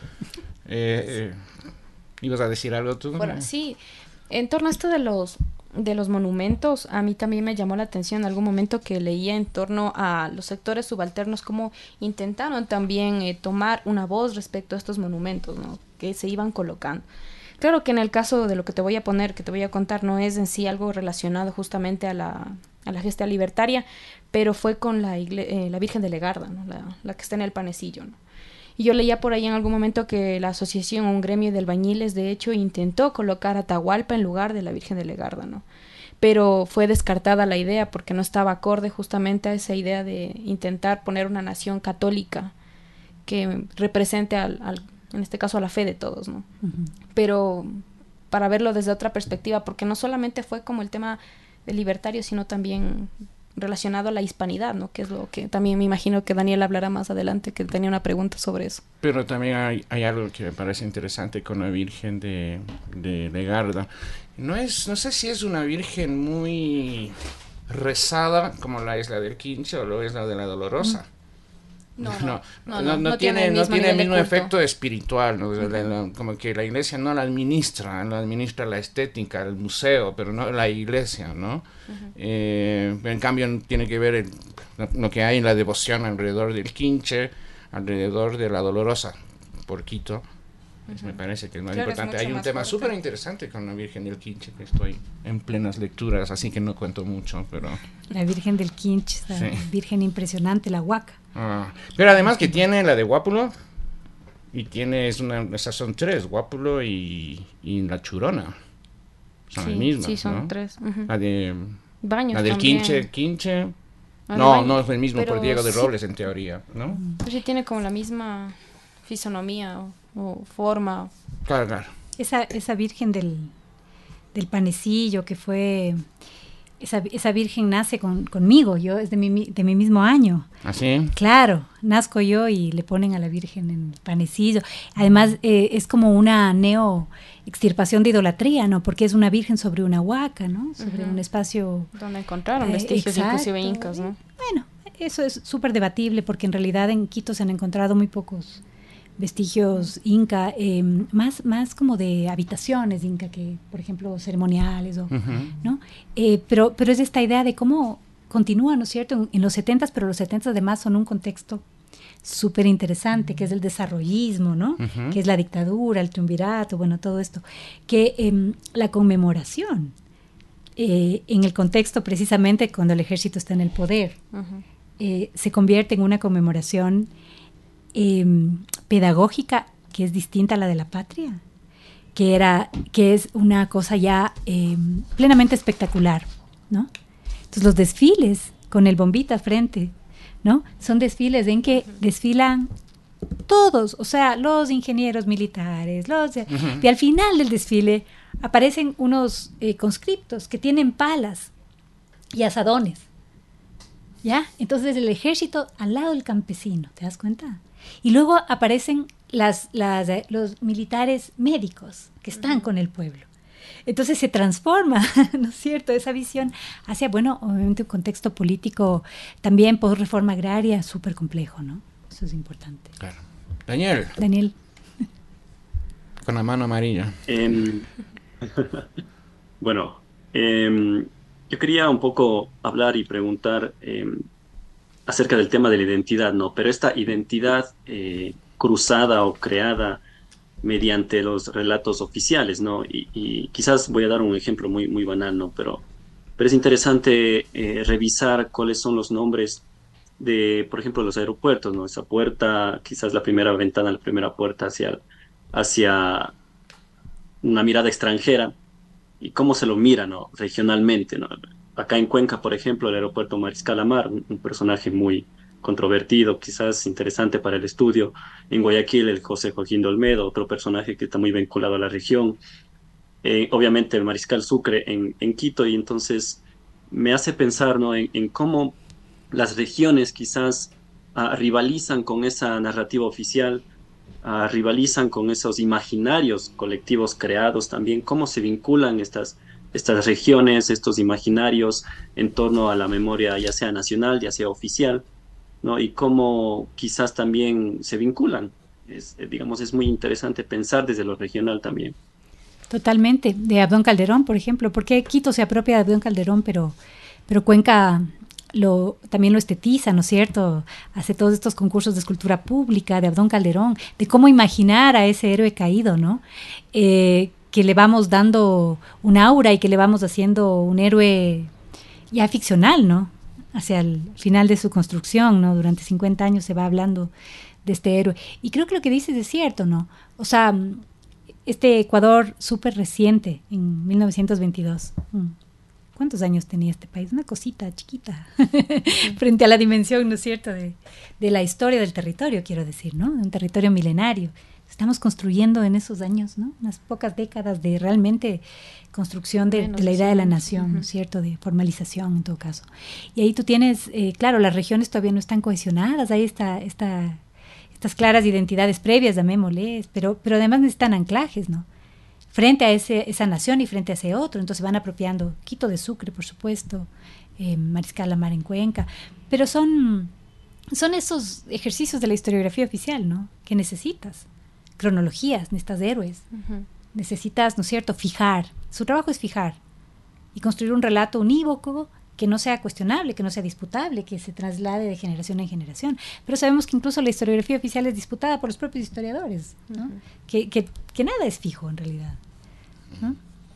¿Ibas a decir algo tú? Bueno, sí. En torno a esto de los monumentos, a mí también me llamó la atención en algún momento que leía en torno a los sectores subalternos cómo intentaron también tomar una voz respecto a estos monumentos, ¿no?, que se iban colocando. Claro que en el caso de lo que te voy a contar, no es en sí algo relacionado justamente a la gesta libertaria, pero fue con la Virgen de Legarda, ¿no?, la que está en el Panecillo, ¿no? Y yo leía por ahí en algún momento que la asociación, un gremio de albañiles, de hecho, intentó colocar Atahualpa en lugar de la Virgen de Legarda, ¿no? Pero fue descartada la idea porque no estaba acorde justamente a esa idea de intentar poner una nación católica que represente en este caso a la fe de todos, ¿no? Pero para verlo desde otra perspectiva, porque no solamente fue como el tema del libertario, sino también relacionado a la hispanidad, ¿no?, que es lo que también me imagino que Daniel hablará más adelante, que tenía una pregunta sobre eso. Pero también hay algo que me parece interesante con la Virgen de Legarda. No sé si es una virgen muy rezada como la es la del Quinche o lo es la de la Dolorosa. No tiene el mismo efecto espiritual, ¿no? Como que la iglesia no la administra la estética, el museo, pero no la iglesia, ¿no? En cambio tiene que ver lo que hay en la devoción alrededor del Quinche, alrededor de la Dolorosa, por Quito. Me parece que es más importante. Hay un tema súper interesante con la Virgen del Quinche, que estoy en plenas lecturas, así que no cuento mucho, pero... La Virgen del Quinche, Virgen impresionante, la Huaca. Pero además que tiene la de Guápulo, y esas son tres, Guápulo y la Churona. Son las mismas, sí, son ¿no? tres. La de... Baños la del también. Quinche. Baños, no es el mismo por Diego de sí, Robles, en teoría, ¿no? Pero sí tiene como la misma fisonomía o forma. Claro. Esa Virgen del Panecillo, que fue... Esa virgen nace conmigo, yo es de mi mismo año. ¿Ah, sí? Claro, nazco yo y le ponen a la Virgen en el Panecillo. Además, es como una extirpación de idolatría, ¿no? Porque es una virgen sobre una huaca, ¿no? Sobre un espacio... Donde encontraron vestigios inclusive incas, ¿no? Bueno, eso es súper debatible porque en realidad en Quito se han encontrado muy pocos vestigios inca, más como de habitaciones inca que, por ejemplo, ceremoniales, ¿no? Pero es esta idea de cómo continúa, ¿no es cierto?, en los 70s, pero los 70s además son un contexto súper interesante, que es el desarrollismo, ¿no? Que es la dictadura, el triunvirato, bueno, todo esto. Que la conmemoración, en el contexto precisamente cuando el ejército está en el poder, se convierte en una conmemoración pedagógica que es distinta a la de la patria, que es una cosa ya plenamente espectacular, ¿no? Entonces los desfiles con el bombita frente, ¿no? Son desfiles en que desfilan todos, o sea, los ingenieros militares, y al final del desfile aparecen unos conscriptos que tienen palas y asadones, ¿ya? Entonces el ejército al lado del campesino, ¿te das cuenta? Y luego aparecen los militares médicos que están con el pueblo. Entonces se transforma, ¿no es cierto?, esa visión hacia, bueno, obviamente un contexto político también por reforma agraria súper complejo, ¿no? Eso es importante. Claro. Daniel. Con la mano amarilla. Bueno, yo quería un poco hablar y preguntar acerca del tema de la identidad, ¿no? Pero esta identidad cruzada o creada mediante los relatos oficiales, ¿no? Y quizás voy a dar un ejemplo muy, muy banal, ¿no? Pero es interesante revisar cuáles son los nombres de, por ejemplo, los aeropuertos, ¿no? Esa puerta, quizás la primera ventana, la primera puerta hacia una mirada extranjera y cómo se lo mira, ¿no? Regionalmente, ¿no? Acá en Cuenca, por ejemplo, el aeropuerto Mariscal Amar, un personaje muy controvertido, quizás interesante para el estudio. En Guayaquil, el José Joaquín de Olmedo, otro personaje que está muy vinculado a la región. Obviamente el Mariscal Sucre en Quito, y entonces me hace pensar, ¿no?, en cómo las regiones quizás rivalizan con esa narrativa oficial, rivalizan con esos imaginarios colectivos creados también, cómo se vinculan estas regiones, estos imaginarios en torno a la memoria ya sea nacional, ya sea oficial, ¿no? Y cómo quizás también se vinculan. Digamos, es muy interesante pensar desde lo regional también. Totalmente. De Abdón Calderón, por ejemplo. Porque Quito se apropia de Abdón Calderón, pero Cuenca también lo estetiza, ¿no es cierto? Hace todos estos concursos de escultura pública de Abdón Calderón, de cómo imaginar a ese héroe caído, ¿no? Que le vamos dando un aura y que le vamos haciendo un héroe ya ficcional, ¿no? Hacia el final de su construcción, ¿no? Durante 50 años se va hablando de este héroe. Y creo que lo que dices es cierto, ¿no? O sea, este Ecuador súper reciente, en 1922. ¿Cuántos años tenía este país? Una cosita chiquita frente a la dimensión, ¿no es cierto?, de la historia del territorio, quiero decir, ¿no? De un territorio milenario. Estamos construyendo en esos años, ¿no?, unas pocas décadas de realmente construcción de la idea de la nación, ¿no es cierto?, de formalización en todo caso. Y ahí tú tienes, claro, las regiones todavía no están cohesionadas, ahí estas claras identidades previas, llamémosles, pero además necesitan anclajes, ¿no?, frente a esa nación y frente a ese otro. Entonces van apropiando Quito de Sucre, por supuesto, Mariscal Amar en Cuenca, pero son esos ejercicios de la historiografía oficial, ¿no?, que necesitas. Cronologías, necesitas héroes, necesitas, ¿no es cierto?, fijar. Su trabajo es fijar y construir un relato unívoco que no sea cuestionable, que no sea disputable, que se traslade de generación en generación. Pero sabemos que incluso la historiografía oficial es disputada por los propios historiadores, ¿no? Que nada es fijo en realidad, ¿no?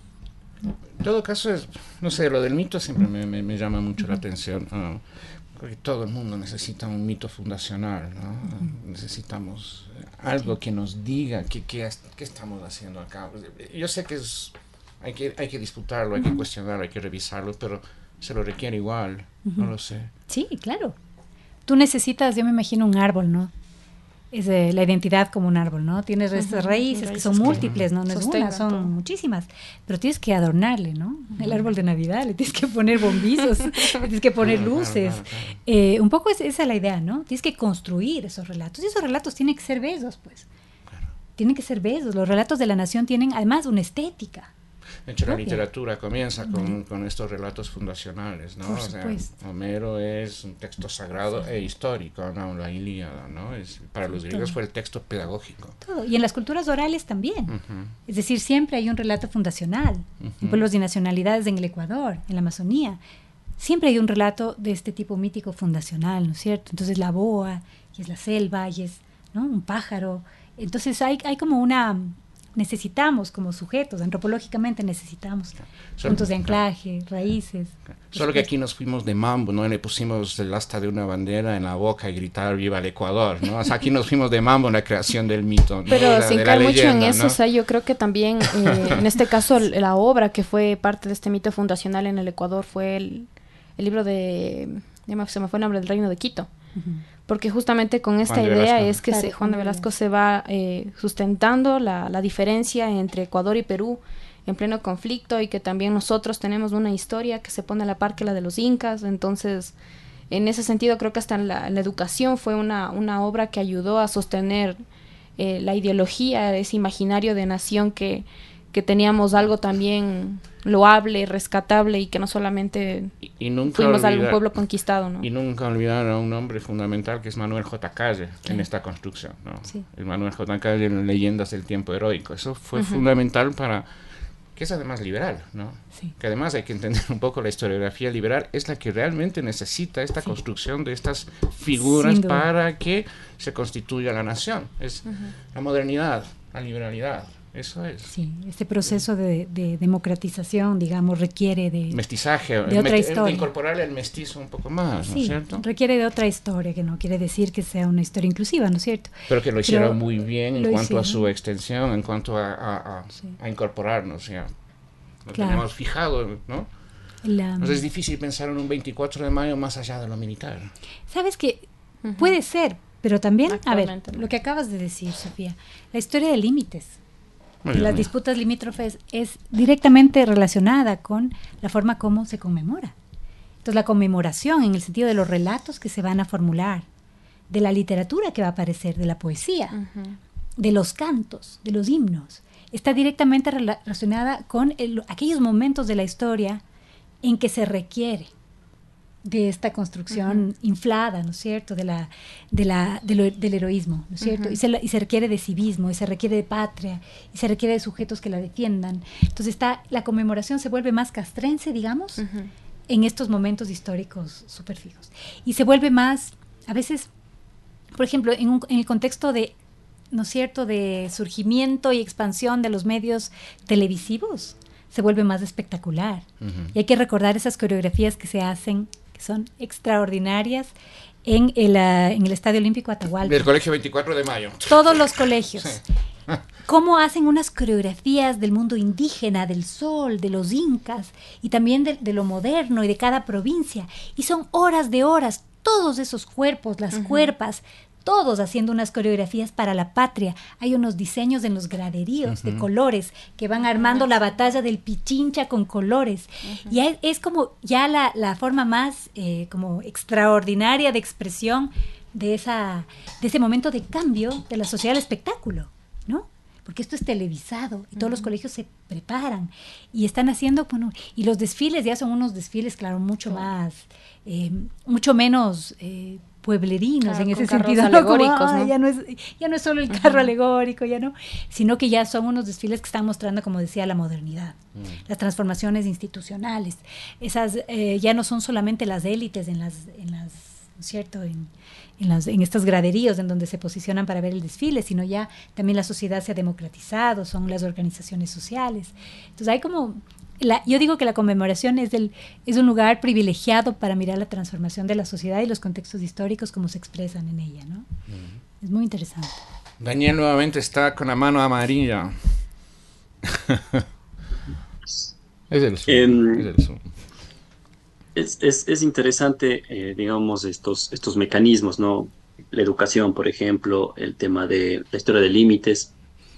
En todo caso, no sé, lo del mito siempre me llama mucho la atención. Porque todo el mundo necesita un mito fundacional, ¿no? Necesitamos algo que nos diga qué estamos haciendo acá. Yo sé que hay que disputarlo, hay que cuestionarlo, hay que revisarlo, pero se lo requiere igual, no lo sé. Sí, claro. Tú necesitas, yo me imagino, un árbol, ¿no? Es la identidad como un árbol, ¿no? Tienes estas raíces que son múltiples, ¿no? No es una, son muchísimas, pero tienes que adornarle, ¿no? El árbol de Navidad, le tienes que poner bombizos, le tienes que poner luces. Un poco esa es la idea, ¿no? Tienes que construir esos relatos, y esos relatos tienen que ser bellos, pues. Tienen que ser bellos. Los relatos de la nación tienen además una estética. De hecho, la propia. literatura comienza con estos relatos fundacionales, ¿no? Por O sea, supuesto. Homero es un texto sagrado e histórico, ¿no? La Ilíada, ¿no? Para los griegos fue el texto pedagógico. Todo. Y en las culturas orales también. Es decir, siempre hay un relato fundacional. En pueblos y nacionalidades en el Ecuador, en la Amazonía, siempre hay un relato de este tipo mítico fundacional, ¿no es cierto? Entonces la boa, y es la selva, y es, ¿no?, un pájaro. Entonces hay como una... Necesitamos como sujetos, antropológicamente necesitamos puntos de anclaje, raíces. Solo que aquí nos fuimos de mambo, ¿no? Le pusimos el asta de una bandera en la boca y gritar viva el Ecuador, ¿no? O sea, aquí nos fuimos de mambo en la creación del mito, ¿no? Pero sin caer mucho en eso, ¿no? o sea, yo creo que también, en este caso, la obra que fue parte de este mito fundacional en el Ecuador fue el libro se me fue el nombre, del Reino de Quito. Porque justamente con esta idea es que Juan de Velasco se va sustentando la diferencia entre Ecuador y Perú en pleno conflicto, y que también nosotros tenemos una historia que se pone a la par que la de los incas. Entonces, en ese sentido, creo que hasta la educación fue una obra que ayudó a sostener la ideología, ese imaginario de nación que teníamos, algo también loable, rescatable, y que no solamente y nunca fuimos algún pueblo conquistado, ¿no? Y nunca olvidar a un hombre fundamental que es Manuel J. Calle en esta construcción, ¿no? Sí. El Manuel J. Calle en Leyendas del Tiempo Heroico. Eso fue fundamental que es además liberal, ¿no? Sí. Que además hay que entender un poco la historiografía liberal, es la que realmente necesita esta construcción de estas figuras para que se constituya la nación. Es la modernidad, la liberalidad. Eso es. Sí, este proceso de democratización, digamos, requiere de mestizaje, de otra historia. De incorporarle el mestizo un poco más, ¿no es cierto? Requiere de otra historia, que no quiere decir que sea una historia inclusiva, ¿no es cierto? Pero que lo hicieron muy bien en cuanto a su extensión, en cuanto a incorporarnos, ya. Lo teníamos fijado, ¿no? Entonces es difícil pensar en un 24 de mayo más allá de lo militar. ¿Sabes qué? Puede ser, pero también, a ver, lo que acabas de decir, Sofía, la historia de límites. Las disputas limítrofes es directamente relacionada con la forma como se conmemora. Entonces, la conmemoración, en el sentido de los relatos que se van a formular, de la literatura que va a aparecer, de la poesía, de los cantos, de los himnos, está directamente relacionada con aquellos momentos de la historia en que se requiere de esta construcción inflada, ¿no es cierto?, del heroísmo, ¿no es cierto? Y se requiere de civismo, y se requiere de patria, y se requiere de sujetos que la defiendan. Entonces la conmemoración se vuelve más castrense, digamos, en estos momentos históricos súper fijos. Y se vuelve más, a veces, por ejemplo, en el contexto de, ¿no es cierto?, de surgimiento y expansión de los medios televisivos, se vuelve más espectacular. Y hay que recordar esas coreografías que se hacen, que son extraordinarias, en el Estadio Olímpico Atahualpa. Del Colegio 24 de Mayo. Todos los colegios. Sí. Cómo hacen unas coreografías del mundo indígena, del sol, de los incas, y también de lo moderno y de cada provincia. Y son horas de horas, todos esos cuerpos, las cuerpas, todos haciendo unas coreografías para la patria. Hay unos diseños en los graderíos de colores que van armando la batalla del Pichincha con colores. Y es como ya la forma más como extraordinaria de expresión de ese momento de cambio de la sociedad del espectáculo, ¿no? Porque esto es televisado y todos los colegios se preparan y están haciendo, bueno, y los desfiles ya son unos desfiles, claro, mucho más, mucho menos pueblerinos, en ese sentido, alegóricos, ¿no? Ya no es solo el carro alegórico, ya no, sino que ya son unos desfiles que están mostrando, como decía, la modernidad, las transformaciones institucionales. Esas ya no son solamente las élites en las ¿no es cierto?, en estos graderíos en donde se posicionan para ver el desfile, sino ya también la sociedad se ha democratizado, son las organizaciones sociales. Entonces hay como, yo digo que la conmemoración es un lugar privilegiado para mirar la transformación de la sociedad y los contextos históricos como se expresan en ella, ¿no? Es muy interesante. Daniel nuevamente está con la mano amarilla. Es el Zoom. Es interesante, digamos, estos mecanismos, ¿no? La educación, por ejemplo, el tema de la historia de límites.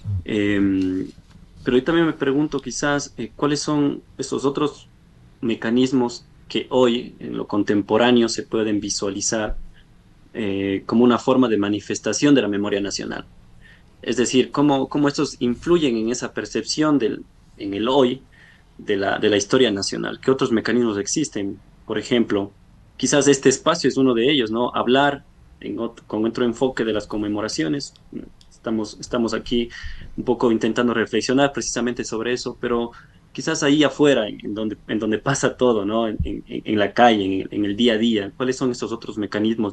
Pero yo también me pregunto quizás cuáles son esos otros mecanismos que hoy, en lo contemporáneo, se pueden visualizar como una forma de manifestación de la memoria nacional. Es decir, cómo estos influyen en esa percepción en el hoy de la historia nacional. ¿Qué otros mecanismos existen? Por ejemplo, quizás este espacio es uno de ellos, ¿no? Hablar con otro enfoque de las conmemoraciones. Estamos aquí un poco intentando reflexionar precisamente sobre eso, pero quizás ahí afuera, en donde pasa todo, ¿no? En la calle, en el día a día, ¿cuáles son estos otros mecanismos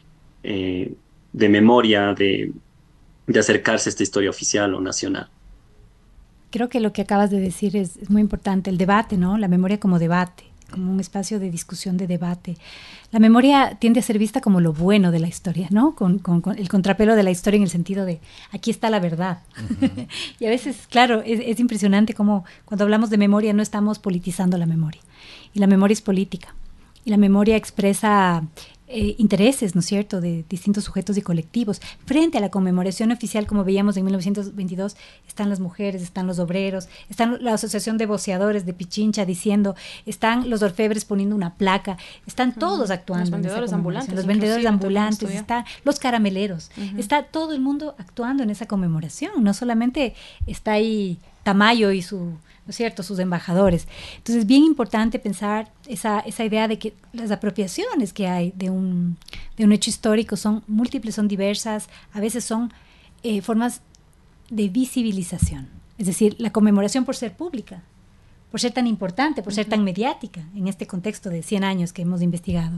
de memoria, de acercarse a esta historia oficial o nacional? Creo que lo que acabas de decir es muy importante, el debate, ¿no? La memoria como debate, como un espacio de discusión, de debate. La memoria tiende a ser vista como lo bueno de la historia, ¿no? Con el contrapelo de la historia en el sentido de, aquí está la verdad. Uh-huh. Y a veces, claro, es impresionante cómo cuando hablamos de memoria no estamos politizando la memoria. Y la memoria es política. Y la memoria expresa intereses, ¿no es cierto?, de distintos sujetos y colectivos. Frente a la conmemoración oficial, como veíamos en 1922, están las mujeres, están los obreros, están la Asociación de Voceadores de Pichincha diciendo, están los orfebres poniendo una placa, están todos actuando. Los vendedores ambulantes. Los vendedores ambulantes, están los carameleros, está todo el mundo actuando en esa conmemoración. No solamente está ahí Tamayo y ¿no es cierto?, sus embajadores. Entonces es bien importante pensar esa idea de que las apropiaciones que hay de un hecho histórico son múltiples, son diversas, a veces son formas de visibilización. Es decir, la conmemoración por ser pública, por ser tan importante, por ser tan mediática, en este contexto de 100 años que hemos investigado,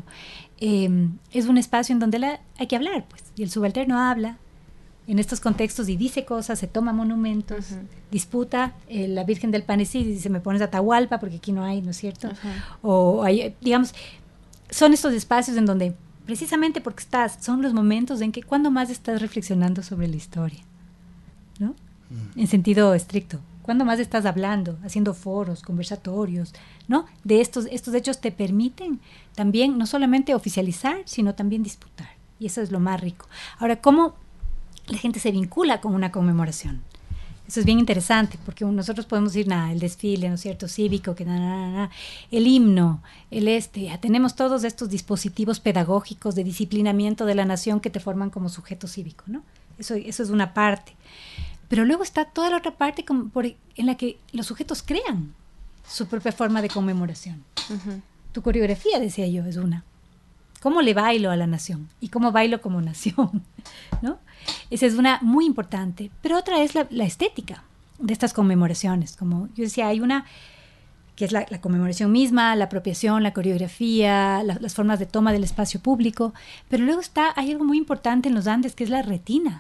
es un espacio en donde hay que hablar, pues, y el subalterno habla en estos contextos y dice cosas, se toma monumentos, disputa la Virgen del Panecí, dice, me pones Atahualpa porque aquí no hay, ¿no es cierto? O hay, digamos, son estos espacios en donde, precisamente porque son los momentos en que cuando más estás reflexionando sobre la historia, ¿no? En sentido estricto. Cuando más estás hablando, haciendo foros, conversatorios, ¿no? De estos hechos te permiten también no solamente oficializar, sino también disputar. Y eso es lo más rico. Ahora, ¿cómo la gente se vincula con una conmemoración? Eso es bien interesante, porque nosotros podemos ir, el desfile, ¿no es cierto?, cívico, el himno, ya tenemos todos estos dispositivos pedagógicos de disciplinamiento de la nación que te forman como sujeto cívico, ¿no? Eso es una parte. Pero luego está toda la otra parte en la que los sujetos crean su propia forma de conmemoración. Tu coreografía, decía yo, es una. ¿Cómo le bailo a la nación? ¿Y cómo bailo como nación? ¿No? Esa es una muy importante. Pero otra es la estética de estas conmemoraciones. Como yo decía, hay una que es la conmemoración misma, la apropiación, la coreografía, las formas de toma del espacio público. Pero luego hay algo muy importante en los Andes, que es la retina.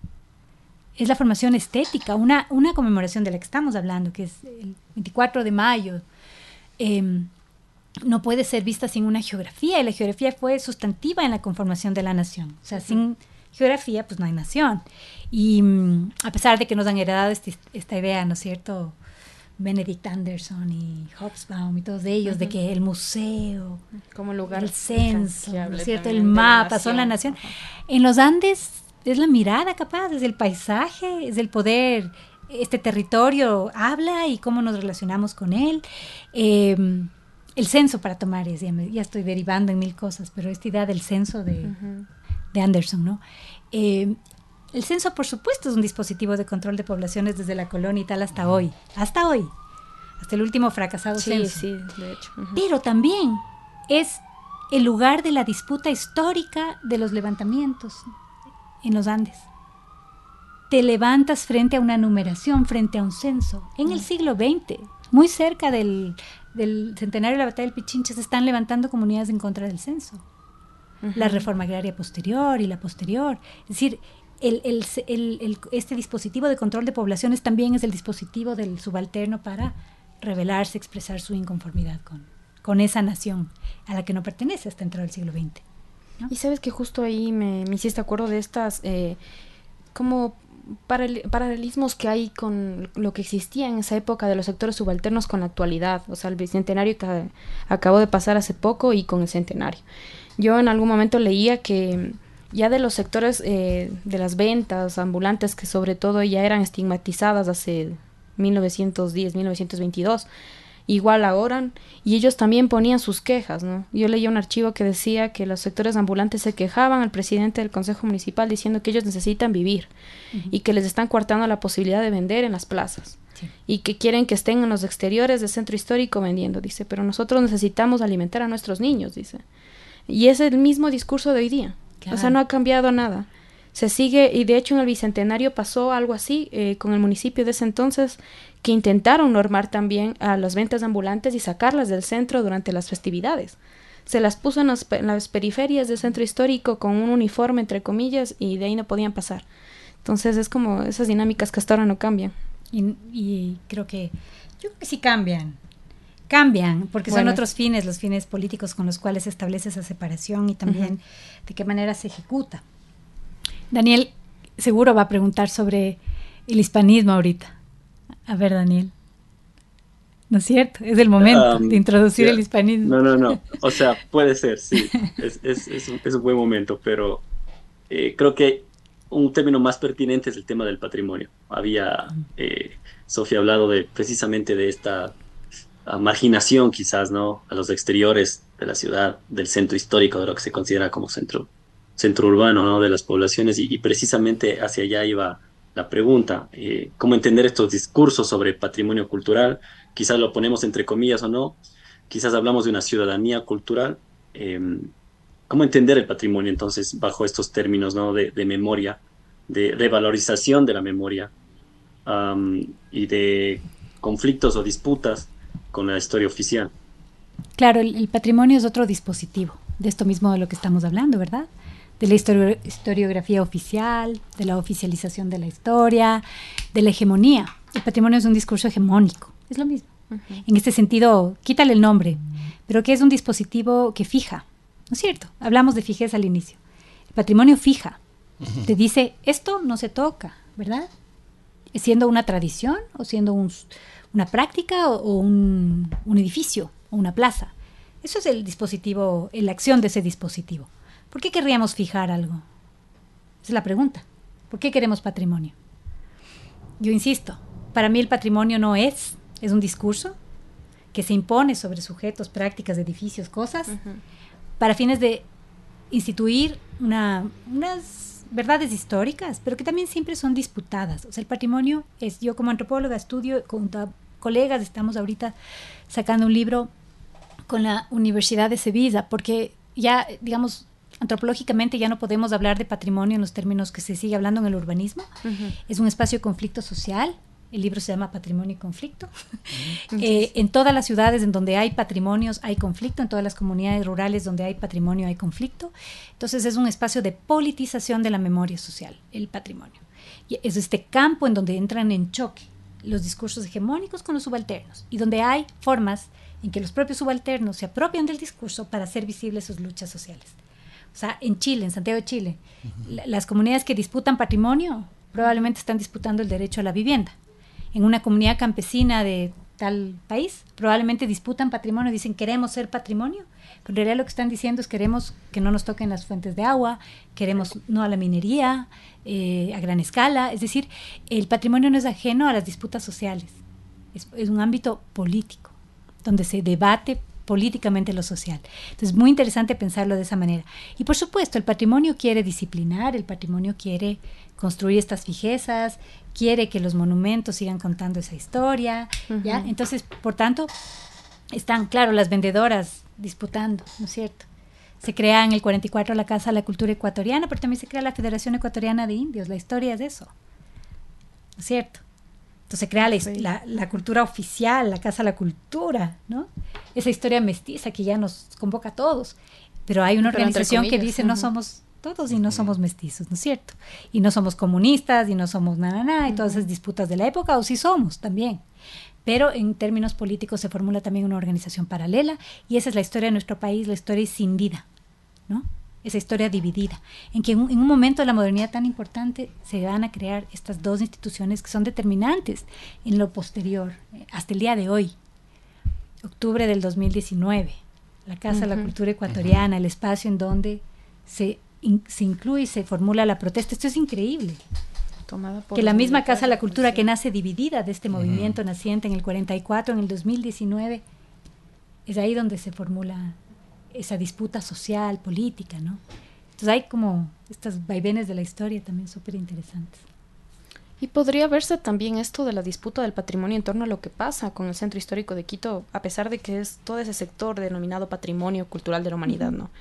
Es la formación estética, una conmemoración de la que estamos hablando, que es el 24 de mayo. No puede ser vista sin una geografía, y la geografía fue sustantiva en la conformación de la nación. O sea, sin geografía, pues no hay nación. Y a pesar de que nos han heredado esta idea, ¿no es cierto?, Benedict Anderson y Hobsbawm y todos ellos, de que el museo, como lugar, el censo, ¿no es cierto?, el mapa, son la nación. En los Andes es la mirada capaz, es el paisaje, es el poder, este territorio habla y cómo nos relacionamos con él. El censo, para tomar, ya estoy derivando en mil cosas, pero esta idea del censo de Anderson, ¿no? El censo, por supuesto, es un dispositivo de control de poblaciones desde la colonia y tal hasta hoy, hasta el último fracasado censo. Sí, de hecho. Pero también es el lugar de la disputa histórica de los levantamientos en los Andes. Te levantas frente a una numeración, frente a un censo. En el siglo XX, muy cerca del centenario de la batalla del Pichincha, se están levantando comunidades en contra del censo. La reforma agraria posterior y la posterior. Es decir, este dispositivo de control de poblaciones también es el dispositivo del subalterno para rebelarse, expresar su inconformidad con esa nación a la que no pertenece hasta entrar al siglo XX. ¿No? Y sabes que justo ahí me hiciste acuerdo de estas como paralelismos que hay con lo que existía en esa época de los sectores subalternos con la actualidad, o sea, el bicentenario que acabó de pasar hace poco y con el centenario. Yo en algún momento leía que ya de los sectores de las ventas ambulantes, que sobre todo ya eran estigmatizadas hace 1910, 1922, igual ahora, y ellos también ponían sus quejas, ¿no? Yo leía un archivo que decía que los sectores ambulantes se quejaban al presidente del Consejo Municipal diciendo que ellos necesitan vivir y que les están coartando la posibilidad de vender en las plazas. y que quieren que estén en los exteriores del centro histórico vendiendo, dice, pero nosotros necesitamos alimentar a nuestros niños, dice. Y es el mismo discurso de hoy día. Claro. O sea, no ha cambiado nada. Se sigue, y de hecho en el Bicentenario pasó algo así con el municipio de ese entonces, que intentaron normar también a las ventas ambulantes y sacarlas del centro durante las festividades. Se las puso en las periferias del centro histórico con un uniforme, entre comillas, y de ahí no podían pasar. Entonces es como esas dinámicas que hasta ahora no cambian. Y yo creo que sí cambian, porque son otros fines, los fines políticos con los cuales se establece esa separación y también de qué manera se ejecuta. Daniel seguro va a preguntar sobre el hispanismo ahorita. A ver, Daniel. ¿No es cierto? Es el momento de introducir el hispanismo. No. O sea, puede ser, sí. Es un buen momento, pero creo que un término más pertinente es el tema del patrimonio. Había Sofía hablado precisamente de esta marginación quizás, ¿no? A los exteriores de la ciudad, del centro histórico, de lo que se considera como centro urbano, ¿no? De las poblaciones, y precisamente hacia allá iba la pregunta. ¿Cómo entender estos discursos sobre patrimonio cultural? Quizás lo ponemos entre comillas o no, quizás hablamos de una ciudadanía cultural. ¿Cómo entender el patrimonio entonces bajo estos términos, ¿no? de memoria, de revalorización de la memoria, y de conflictos o disputas con la historia oficial? Claro, el patrimonio es otro dispositivo de esto mismo de lo que estamos hablando, ¿verdad? De la historiografía oficial, de la oficialización de la historia, de la hegemonía. El patrimonio es un discurso hegemónico, es lo mismo. En este sentido, quítale el nombre, pero que es un dispositivo que fija, ¿no es cierto? Hablamos de fijeza al inicio. El patrimonio fija, te dice, esto no se toca, ¿verdad? Siendo una tradición o siendo una práctica o un edificio o una plaza. Eso es el dispositivo, la acción de ese dispositivo. ¿Por qué querríamos fijar algo? Esa es la pregunta. ¿Por qué queremos patrimonio? Yo insisto, para mí el patrimonio no es un discurso que se impone sobre sujetos, prácticas, edificios, cosas, para fines de instituir unas verdades históricas, pero que también siempre son disputadas. O sea, el patrimonio es, yo como antropóloga estudio, con colegas estamos ahorita sacando un libro con la Universidad de Sevilla, porque ya, digamos, antropológicamente ya no podemos hablar de patrimonio en los términos que se sigue hablando en el urbanismo. Es un espacio de conflicto social. El libro se llama Patrimonio y Conflicto. En todas las ciudades en donde hay patrimonios hay conflicto, en todas las comunidades rurales donde hay patrimonio hay conflicto. Entonces es un espacio de politización de la memoria social, el patrimonio. Y es este campo en donde entran en choque los discursos hegemónicos con los subalternos y donde hay formas en que los propios subalternos se apropian del discurso para hacer visibles sus luchas sociales. O sea, en Chile, en Santiago de Chile, las comunidades que disputan patrimonio probablemente están disputando el derecho a la vivienda. En una comunidad campesina de tal país, probablemente disputan patrimonio, dicen queremos ser patrimonio, pero en realidad lo que están diciendo es queremos que no nos toquen las fuentes de agua, queremos no a la minería, a gran escala. Es decir, el patrimonio no es ajeno a las disputas sociales, es un ámbito político, donde se debate políticamente lo social. Entonces es muy interesante pensarlo de esa manera. Y por supuesto, el patrimonio quiere disciplinar, el patrimonio quiere construir estas fijezas, quiere que los monumentos sigan contando esa historia, ¿ya? Entonces, por tanto, están, claro, las vendedoras disputando, ¿no es cierto? Se crea en el 44 la Casa de la Cultura Ecuatoriana, pero también se crea la Federación Ecuatoriana de Indios. La historia es eso, ¿no es cierto? Entonces se crea la cultura oficial, la Casa de la Cultura, ¿no? Esa historia mestiza que ya nos convoca a todos. Pero hay una organización que dice no somos todos y no somos mestizos, ¿no es cierto? Y no somos comunistas y no somos y todas esas disputas de la época, o sí somos también. Pero en términos políticos se formula también una organización paralela y esa es la historia de nuestro país, la historia escindida, ¿no? Esa historia dividida, en que en un momento de la modernidad tan importante se van a crear estas dos instituciones que son determinantes en lo posterior, hasta el día de hoy. Octubre del 2019, la Casa de la Cultura Ecuatoriana, el espacio en donde se incluye y se formula la protesta. Esto es increíble. Que la misma Casa de la Cultura que nace dividida de este movimiento naciente en el 44, en el 2019, es ahí donde se formula esa disputa social, política, ¿no? Entonces hay como estos vaivenes de la historia también súper interesantes. Y podría verse también esto de la disputa del patrimonio en torno a lo que pasa con el Centro Histórico de Quito, a pesar de que es todo ese sector denominado Patrimonio Cultural de la Humanidad, ¿no?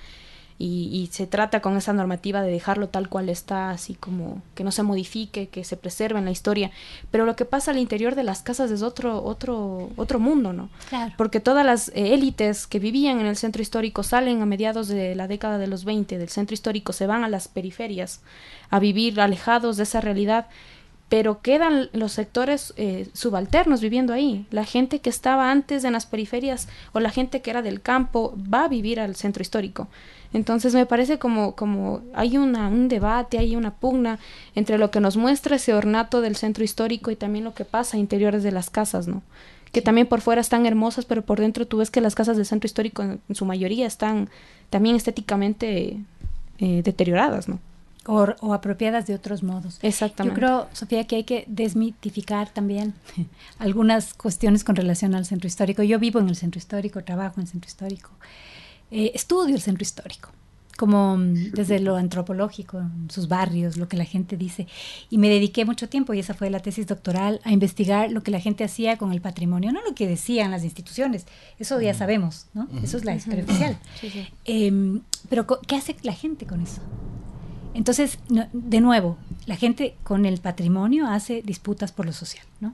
Y se trata con esa normativa de dejarlo tal cual está, así como que no se modifique, que se preserve en la historia. Pero lo que pasa al interior de las casas es otro mundo, ¿no? Claro. Porque todas las élites que vivían en el centro histórico salen a mediados de la década de los 20 del centro histórico, se van a las periferias a vivir alejados de esa realidad, pero quedan los sectores subalternos viviendo ahí. La gente que estaba antes en las periferias o la gente que era del campo va a vivir al centro histórico. Entonces me parece como hay un debate, hay una pugna entre lo que nos muestra ese ornato del centro histórico y también lo que pasa a interiores de las casas, ¿no? Que también por fuera están hermosas, pero por dentro tú ves que las casas del centro histórico en su mayoría están también estéticamente deterioradas, ¿no? O apropiadas de otros modos. Exactamente. Yo creo, Sofía, que hay que desmitificar también algunas cuestiones con relación al centro histórico. Yo vivo en el centro histórico, trabajo en el centro histórico, estudio el centro histórico, como desde lo antropológico, sus barrios, lo que la gente dice. Y me dediqué mucho tiempo, y esa fue la tesis doctoral, a investigar lo que la gente hacía con el patrimonio, no lo que decían las instituciones, eso ya sabemos, ¿no? Eso es la historia oficial. Sí, sí. Pero ¿qué hace la gente con eso? Entonces, de nuevo, la gente con el patrimonio hace disputas por lo social, ¿no?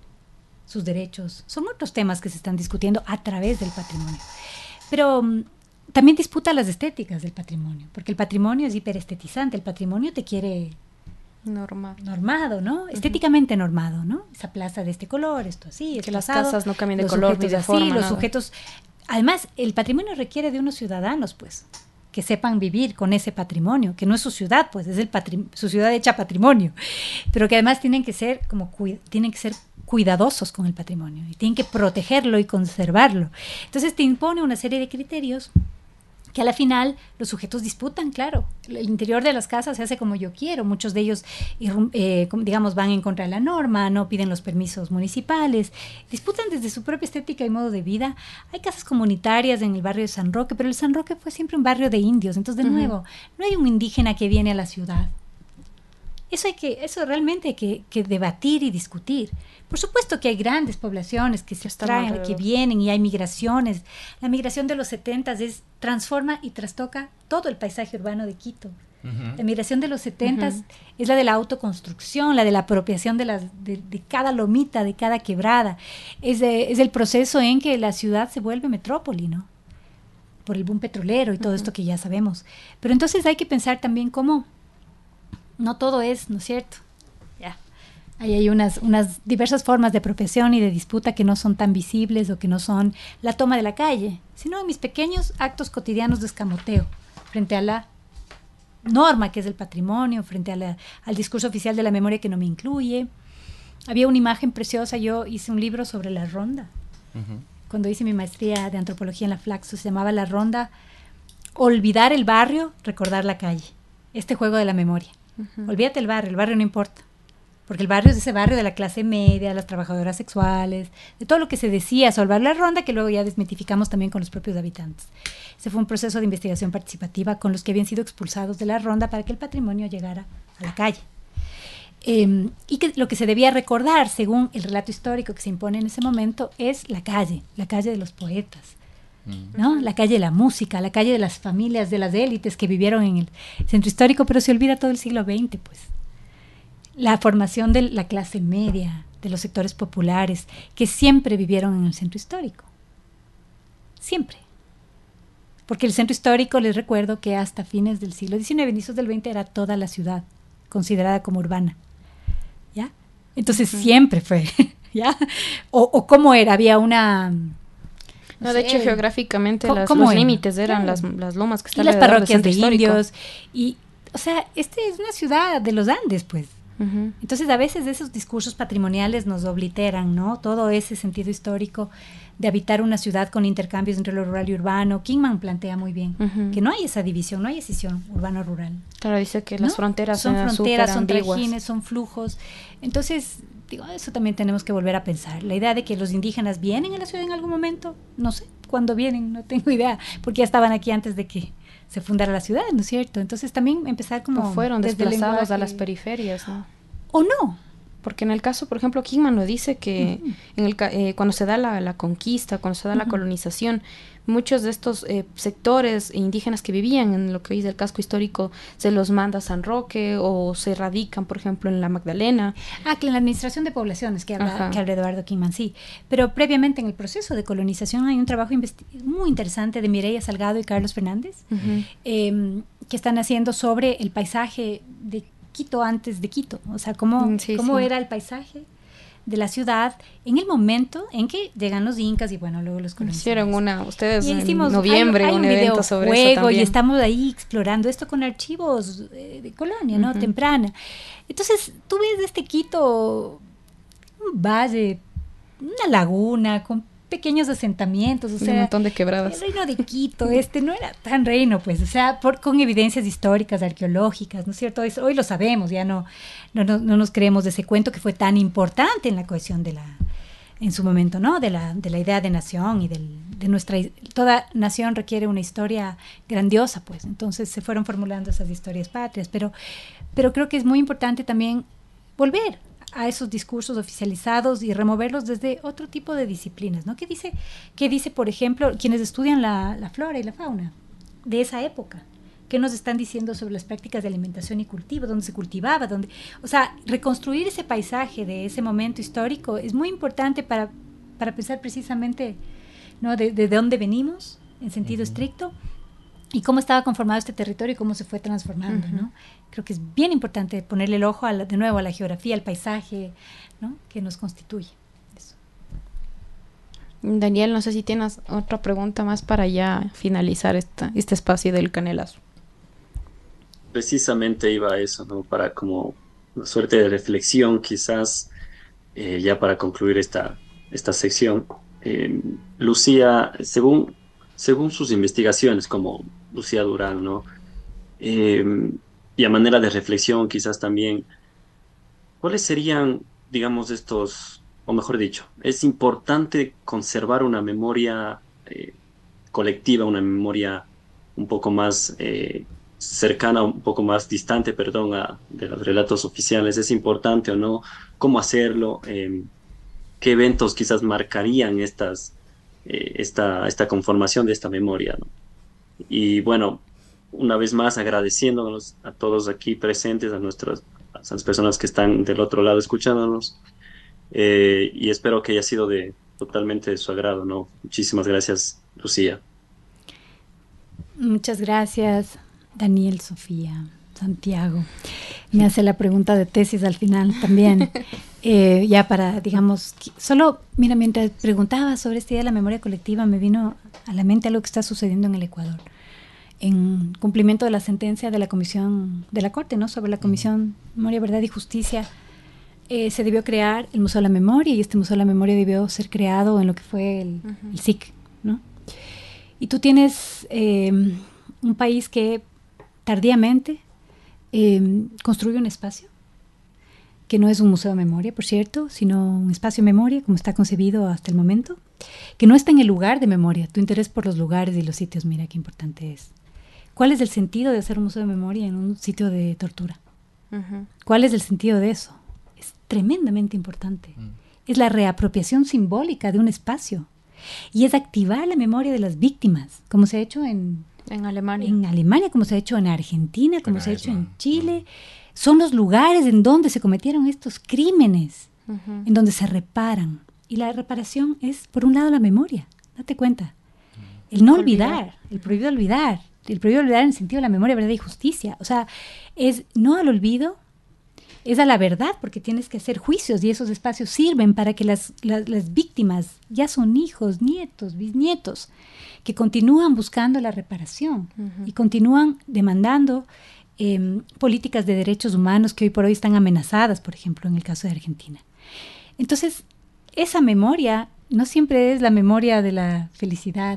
Sus derechos, son otros temas que se están discutiendo a través del patrimonio. Pero también disputa las estéticas del patrimonio, porque el patrimonio es hiperestetizante, el patrimonio te quiere normado, ¿no? Estéticamente normado, ¿no? Esa plaza de este color, esto así, que las casas no cambien de color ni de forma, los sujetos. Además, el patrimonio requiere de unos ciudadanos, pues, que sepan vivir con ese patrimonio, que no es su ciudad, pues es su ciudad hecha patrimonio, pero que además tienen que ser cuidadosos con el patrimonio y tienen que protegerlo y conservarlo. Entonces te impone una serie de criterios que a la final los sujetos disputan, claro. El interior de las casas se hace como yo quiero. Muchos de ellos, digamos, van en contra de la norma, no piden los permisos municipales, disputan desde su propia estética y modo de vida. Hay casas comunitarias en el barrio de San Roque, pero el San Roque fue siempre un barrio de indios. Entonces, de nuevo, no hay un indígena que viene a la ciudad. Eso realmente hay que debatir y discutir. Por supuesto que hay grandes poblaciones que se extraen, que vienen, y hay migraciones. La migración de los 70s transforma y trastoca todo el paisaje urbano de Quito. La migración de los 70s es la de la autoconstrucción, la de la apropiación de cada lomita, de cada quebrada. Es el proceso en que la ciudad se vuelve metrópoli, ¿no? Por el boom petrolero y todo esto que ya sabemos. Pero entonces hay que pensar también cómo no todo es, ¿no es cierto? Ya. Ahí hay unas diversas formas de apropiación y de disputa que no son tan visibles o que no son la toma de la calle, sino en mis pequeños actos cotidianos de escamoteo frente a la norma que es el patrimonio, frente al discurso oficial de la memoria que no me incluye. Había una imagen preciosa, yo hice un libro sobre la ronda. Cuando hice mi maestría de antropología en la Flaxo, se llamaba La Ronda, olvidar el barrio, recordar la calle. Este juego de la memoria. Olvídate el barrio no importa, porque el barrio es ese barrio de la clase media, de las trabajadoras sexuales, de todo lo que se decía sobre la ronda, que luego ya desmitificamos también con los propios habitantes. Ese fue un proceso de investigación participativa con los que habían sido expulsados de la ronda para que el patrimonio llegara a la calle. Y que lo que se debía recordar, según el relato histórico que se impone en ese momento, es la calle de los poetas, ¿no? La calle de la música, la calle de las familias, de las élites que vivieron en el centro histórico, pero se olvida todo el siglo XX, pues. La formación de la clase media, de los sectores populares, que siempre vivieron en el centro histórico. Siempre. Porque el centro histórico, les recuerdo que hasta fines del siglo XIX, inicios del XX, era toda la ciudad considerada como urbana. ¿Ya? Entonces siempre fue, ¿ya? O cómo era, había una... No, de hecho, geográficamente los límites eran las lomas que están alrededor las parroquias de indios. Y, o sea, es una ciudad de los Andes, pues. Entonces, a veces esos discursos patrimoniales nos obliteran, ¿no? Todo ese sentido histórico de habitar una ciudad con intercambios entre lo rural y urbano. Kingman plantea muy bien que no hay esa división, no hay escisión urbano-rural. Claro, dice que las fronteras son trajines, son flujos. Entonces, digo, eso también tenemos que volver a pensar. La idea de que los indígenas vienen a la ciudad en algún momento, no sé cuándo vienen, no tengo idea, porque ya estaban aquí antes de que se fundara la ciudad, ¿no es cierto? Entonces también empezar como... O fueron desplazados a las periferias, ¿no? O no. Porque en el caso, por ejemplo, Kingman lo dice que cuando se da la conquista, cuando se da la colonización, muchos de estos sectores indígenas que vivían en lo que hoy es el casco histórico se los manda a San Roque o se radican, por ejemplo, en la Magdalena. Que en la administración de poblaciones que habla Eduardo Kingman, sí. Pero previamente en el proceso de colonización hay un trabajo muy interesante de Mireia Salgado y Carlos Fernández que están haciendo sobre el paisaje de Quito antes de Quito. O sea, cómo era el paisaje de la ciudad en el momento en que llegan los incas y bueno, luego los colonizadores. Hicieron ustedes en noviembre hay un evento sobre eso también. Y estamos ahí explorando esto con archivos de colonia, ¿no? Temprana. Entonces, tú ves este Quito, un valle, una laguna con pequeños asentamientos, o sea, un montón de quebradas. El reino de Quito, no era tan reino, pues, o sea, con evidencias históricas, arqueológicas, ¿no es cierto? Hoy lo sabemos, ya no nos creemos de ese cuento que fue tan importante en la cohesión en su momento, ¿no? De la idea de nación y de nuestra, toda nación requiere una historia grandiosa, pues, entonces se fueron formulando esas historias patrias, pero creo que es muy importante también volver a esos discursos oficializados y removerlos desde otro tipo de disciplinas, ¿no? ¿Qué dice, por ejemplo, quienes estudian la flora y la fauna de esa época? ¿Qué nos están diciendo sobre las prácticas de alimentación y cultivo? ¿Dónde se cultivaba? O sea, reconstruir ese paisaje de ese momento histórico es muy importante para pensar precisamente, ¿no? de dónde venimos, en sentido estricto, y cómo estaba conformado este territorio y cómo se fue transformando, ¿no? Creo que es bien importante ponerle el ojo de nuevo a la geografía, al paisaje, ¿no? Que nos constituye. Eso. Daniel, no sé si tienes otra pregunta más para ya finalizar este espacio del Canelazo. Precisamente iba a eso, ¿no? Para como una suerte de reflexión, quizás, ya para concluir esta sección. Lucía, según sus investigaciones, como Lucía Durán, ¿no? Y a manera de reflexión, quizás también, ¿cuáles serían, digamos, o mejor dicho, es importante conservar una memoria colectiva, una memoria un poco más cercana, un poco más distante, de los relatos oficiales? ¿Es importante o no? ¿Cómo hacerlo? ¿Qué eventos quizás marcarían esta conformación de esta memoria, ¿no? Y bueno, una vez más agradeciéndonos a todos aquí presentes, a las personas que están del otro lado escuchándonos, y espero que haya sido totalmente de su agrado, ¿no? Muchísimas gracias, Lucía. Muchas gracias, Daniel, Sofía, Santiago. Me hace la pregunta de tesis al final también. Ya para, digamos, mira, mientras preguntaba sobre esta idea de la memoria colectiva, me vino a la mente algo que está sucediendo en el Ecuador, en cumplimiento de la sentencia de la Comisión de la Corte, ¿no? Sobre la Comisión Memoria, Verdad y Justicia. Se debió crear el Museo de la Memoria, y este Museo de la Memoria debió ser creado en lo que fue el SIC, ¿no? Y tú tienes un país que tardíamente construye un espacio que no es un museo de memoria, por cierto, sino un espacio de memoria, como está concebido hasta el momento, que no está en el lugar de memoria. Tu interés por los lugares y los sitios, mira qué importante es. ¿Cuál es el sentido de hacer un museo de memoria en un sitio de tortura? ¿Cuál es el sentido de eso? Es tremendamente importante. Es la reapropiación simbólica de un espacio. Y es activar la memoria de las víctimas, como se ha hecho en Alemania. En Alemania, como se ha hecho en Argentina, como se ha hecho en Chile. Son los lugares en donde se cometieron estos crímenes, en donde se reparan. Y la reparación es, por un lado, la memoria. Date cuenta. El no olvidar, el prohibido olvidar. El prohibido olvidar en el sentido de la memoria, verdad y justicia. O sea, es no al olvido, es a la verdad, porque tienes que hacer juicios y esos espacios sirven para que las víctimas, ya son hijos, nietos, bisnietos, que continúan buscando la reparación y continúan demandando políticas de derechos humanos que hoy por hoy están amenazadas, por ejemplo, en el caso de Argentina. Entonces, esa memoria no siempre es la memoria de la felicidad,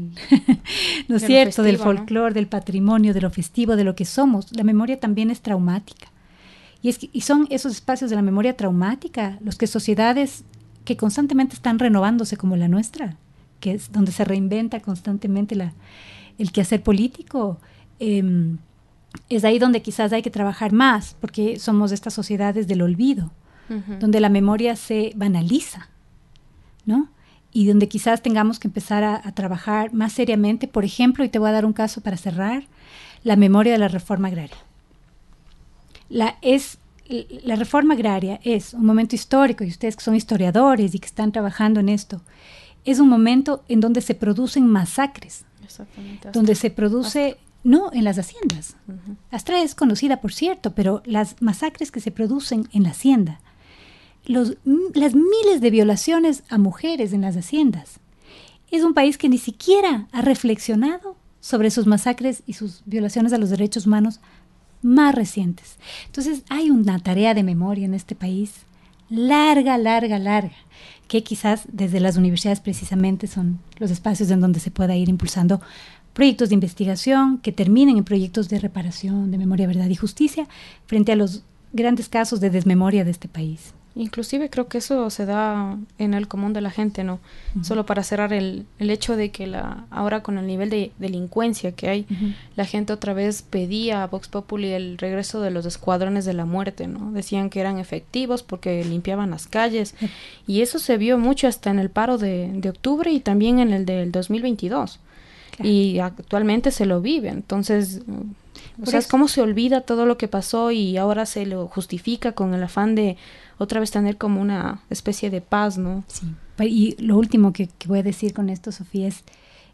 ¿no es cierto?, festivo, del folclore, ¿no?, del patrimonio, de lo festivo, de lo que somos. La memoria también es traumática. Y son esos espacios de la memoria traumática los que sociedades que constantemente están renovándose como la nuestra, que es donde se reinventa constantemente el quehacer político, es ahí donde quizás hay que trabajar más, porque somos estas sociedades del olvido, donde la memoria se banaliza, ¿no? Y donde quizás tengamos que empezar a trabajar más seriamente, por ejemplo, y te voy a dar un caso para cerrar, la memoria de la reforma agraria. La reforma agraria es un momento histórico, y ustedes que son historiadores y que están trabajando en esto, es un momento en donde se producen masacres, donde se produce, no en las haciendas. Astra es conocida, por cierto, pero las masacres que se producen en la hacienda, las miles de violaciones a mujeres en las haciendas, es un país que ni siquiera ha reflexionado sobre sus masacres y sus violaciones a los derechos humanos más recientes. Entonces hay una tarea de memoria en este país larga, que quizás desde las universidades precisamente son los espacios en donde se pueda ir impulsando proyectos de investigación que terminen en proyectos de reparación, de memoria, verdad y justicia frente a los grandes casos de desmemoria de este país. Inclusive creo que eso se da en el común de la gente, ¿no? Solo para cerrar el hecho de que ahora con el nivel de delincuencia que hay, la gente otra vez pedía a Vox Populi el regreso de los escuadrones de la muerte, ¿no? Decían que eran efectivos porque limpiaban las calles y eso se vio mucho hasta en el paro de octubre y también en el del 2022. Claro. Y actualmente se lo vive, entonces... O sea, es como se olvida todo lo que pasó y ahora se lo justifica con el afán de otra vez tener como una especie de paz, ¿no? Sí. Y lo último que voy a decir con esto, Sofía, es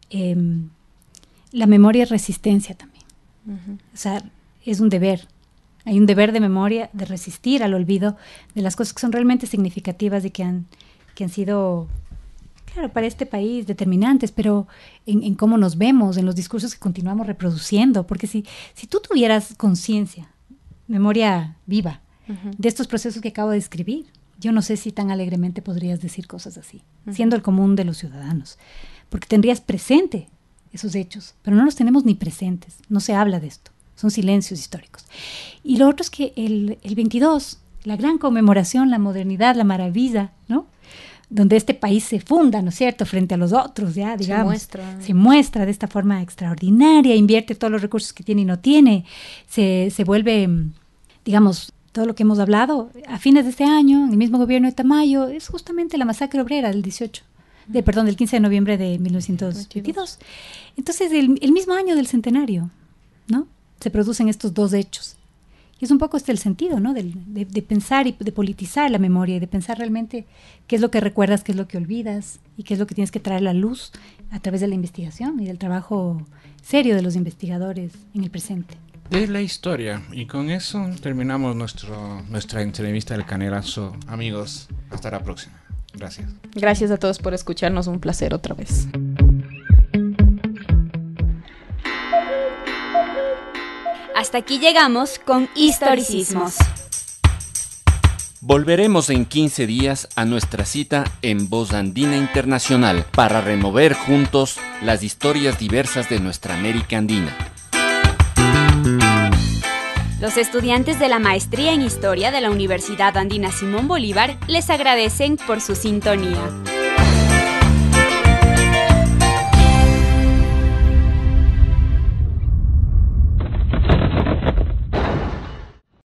la memoria es resistencia también. O sea, es un deber. Hay un deber de memoria, de resistir al olvido de las cosas que son realmente significativas y que han sido... Claro, para este país determinantes, pero en cómo nos vemos, en los discursos que continuamos reproduciendo, porque si tú tuvieras conciencia, memoria viva, de estos procesos que acabo de describir, yo no sé si tan alegremente podrías decir cosas así, siendo el común de los ciudadanos, porque tendrías presente esos hechos, pero no los tenemos ni presentes, no se habla de esto, son silencios históricos. Y lo otro es que el 22, la gran conmemoración, la modernidad, la maravilla, ¿no?, donde este país se funda, ¿no es cierto?, frente a los otros, ya, digamos. Se muestra de esta forma extraordinaria, invierte todos los recursos que tiene y no tiene, se vuelve, digamos, todo lo que hemos hablado, a fines de este año, en el mismo gobierno de Tamayo, es justamente la masacre obrera del 15 de noviembre de 1922. Entonces, el mismo año del centenario, ¿no?, se producen estos dos hechos. Y es un poco el sentido, ¿no?, de pensar y de politizar la memoria y de pensar realmente qué es lo que recuerdas, qué es lo que olvidas y qué es lo que tienes que traer a la luz a través de la investigación y del trabajo serio de los investigadores en el presente. De la historia. Y con eso terminamos nuestra entrevista del Canelazo. Amigos, hasta la próxima. Gracias. Gracias a todos por escucharnos. Un placer otra vez. Hasta aquí llegamos con Historicismos. Volveremos en 15 días a nuestra cita en Voz Andina Internacional para remover juntos las historias diversas de nuestra América Andina. Los estudiantes de la Maestría en Historia de la Universidad Andina Simón Bolívar les agradecen por su sintonía.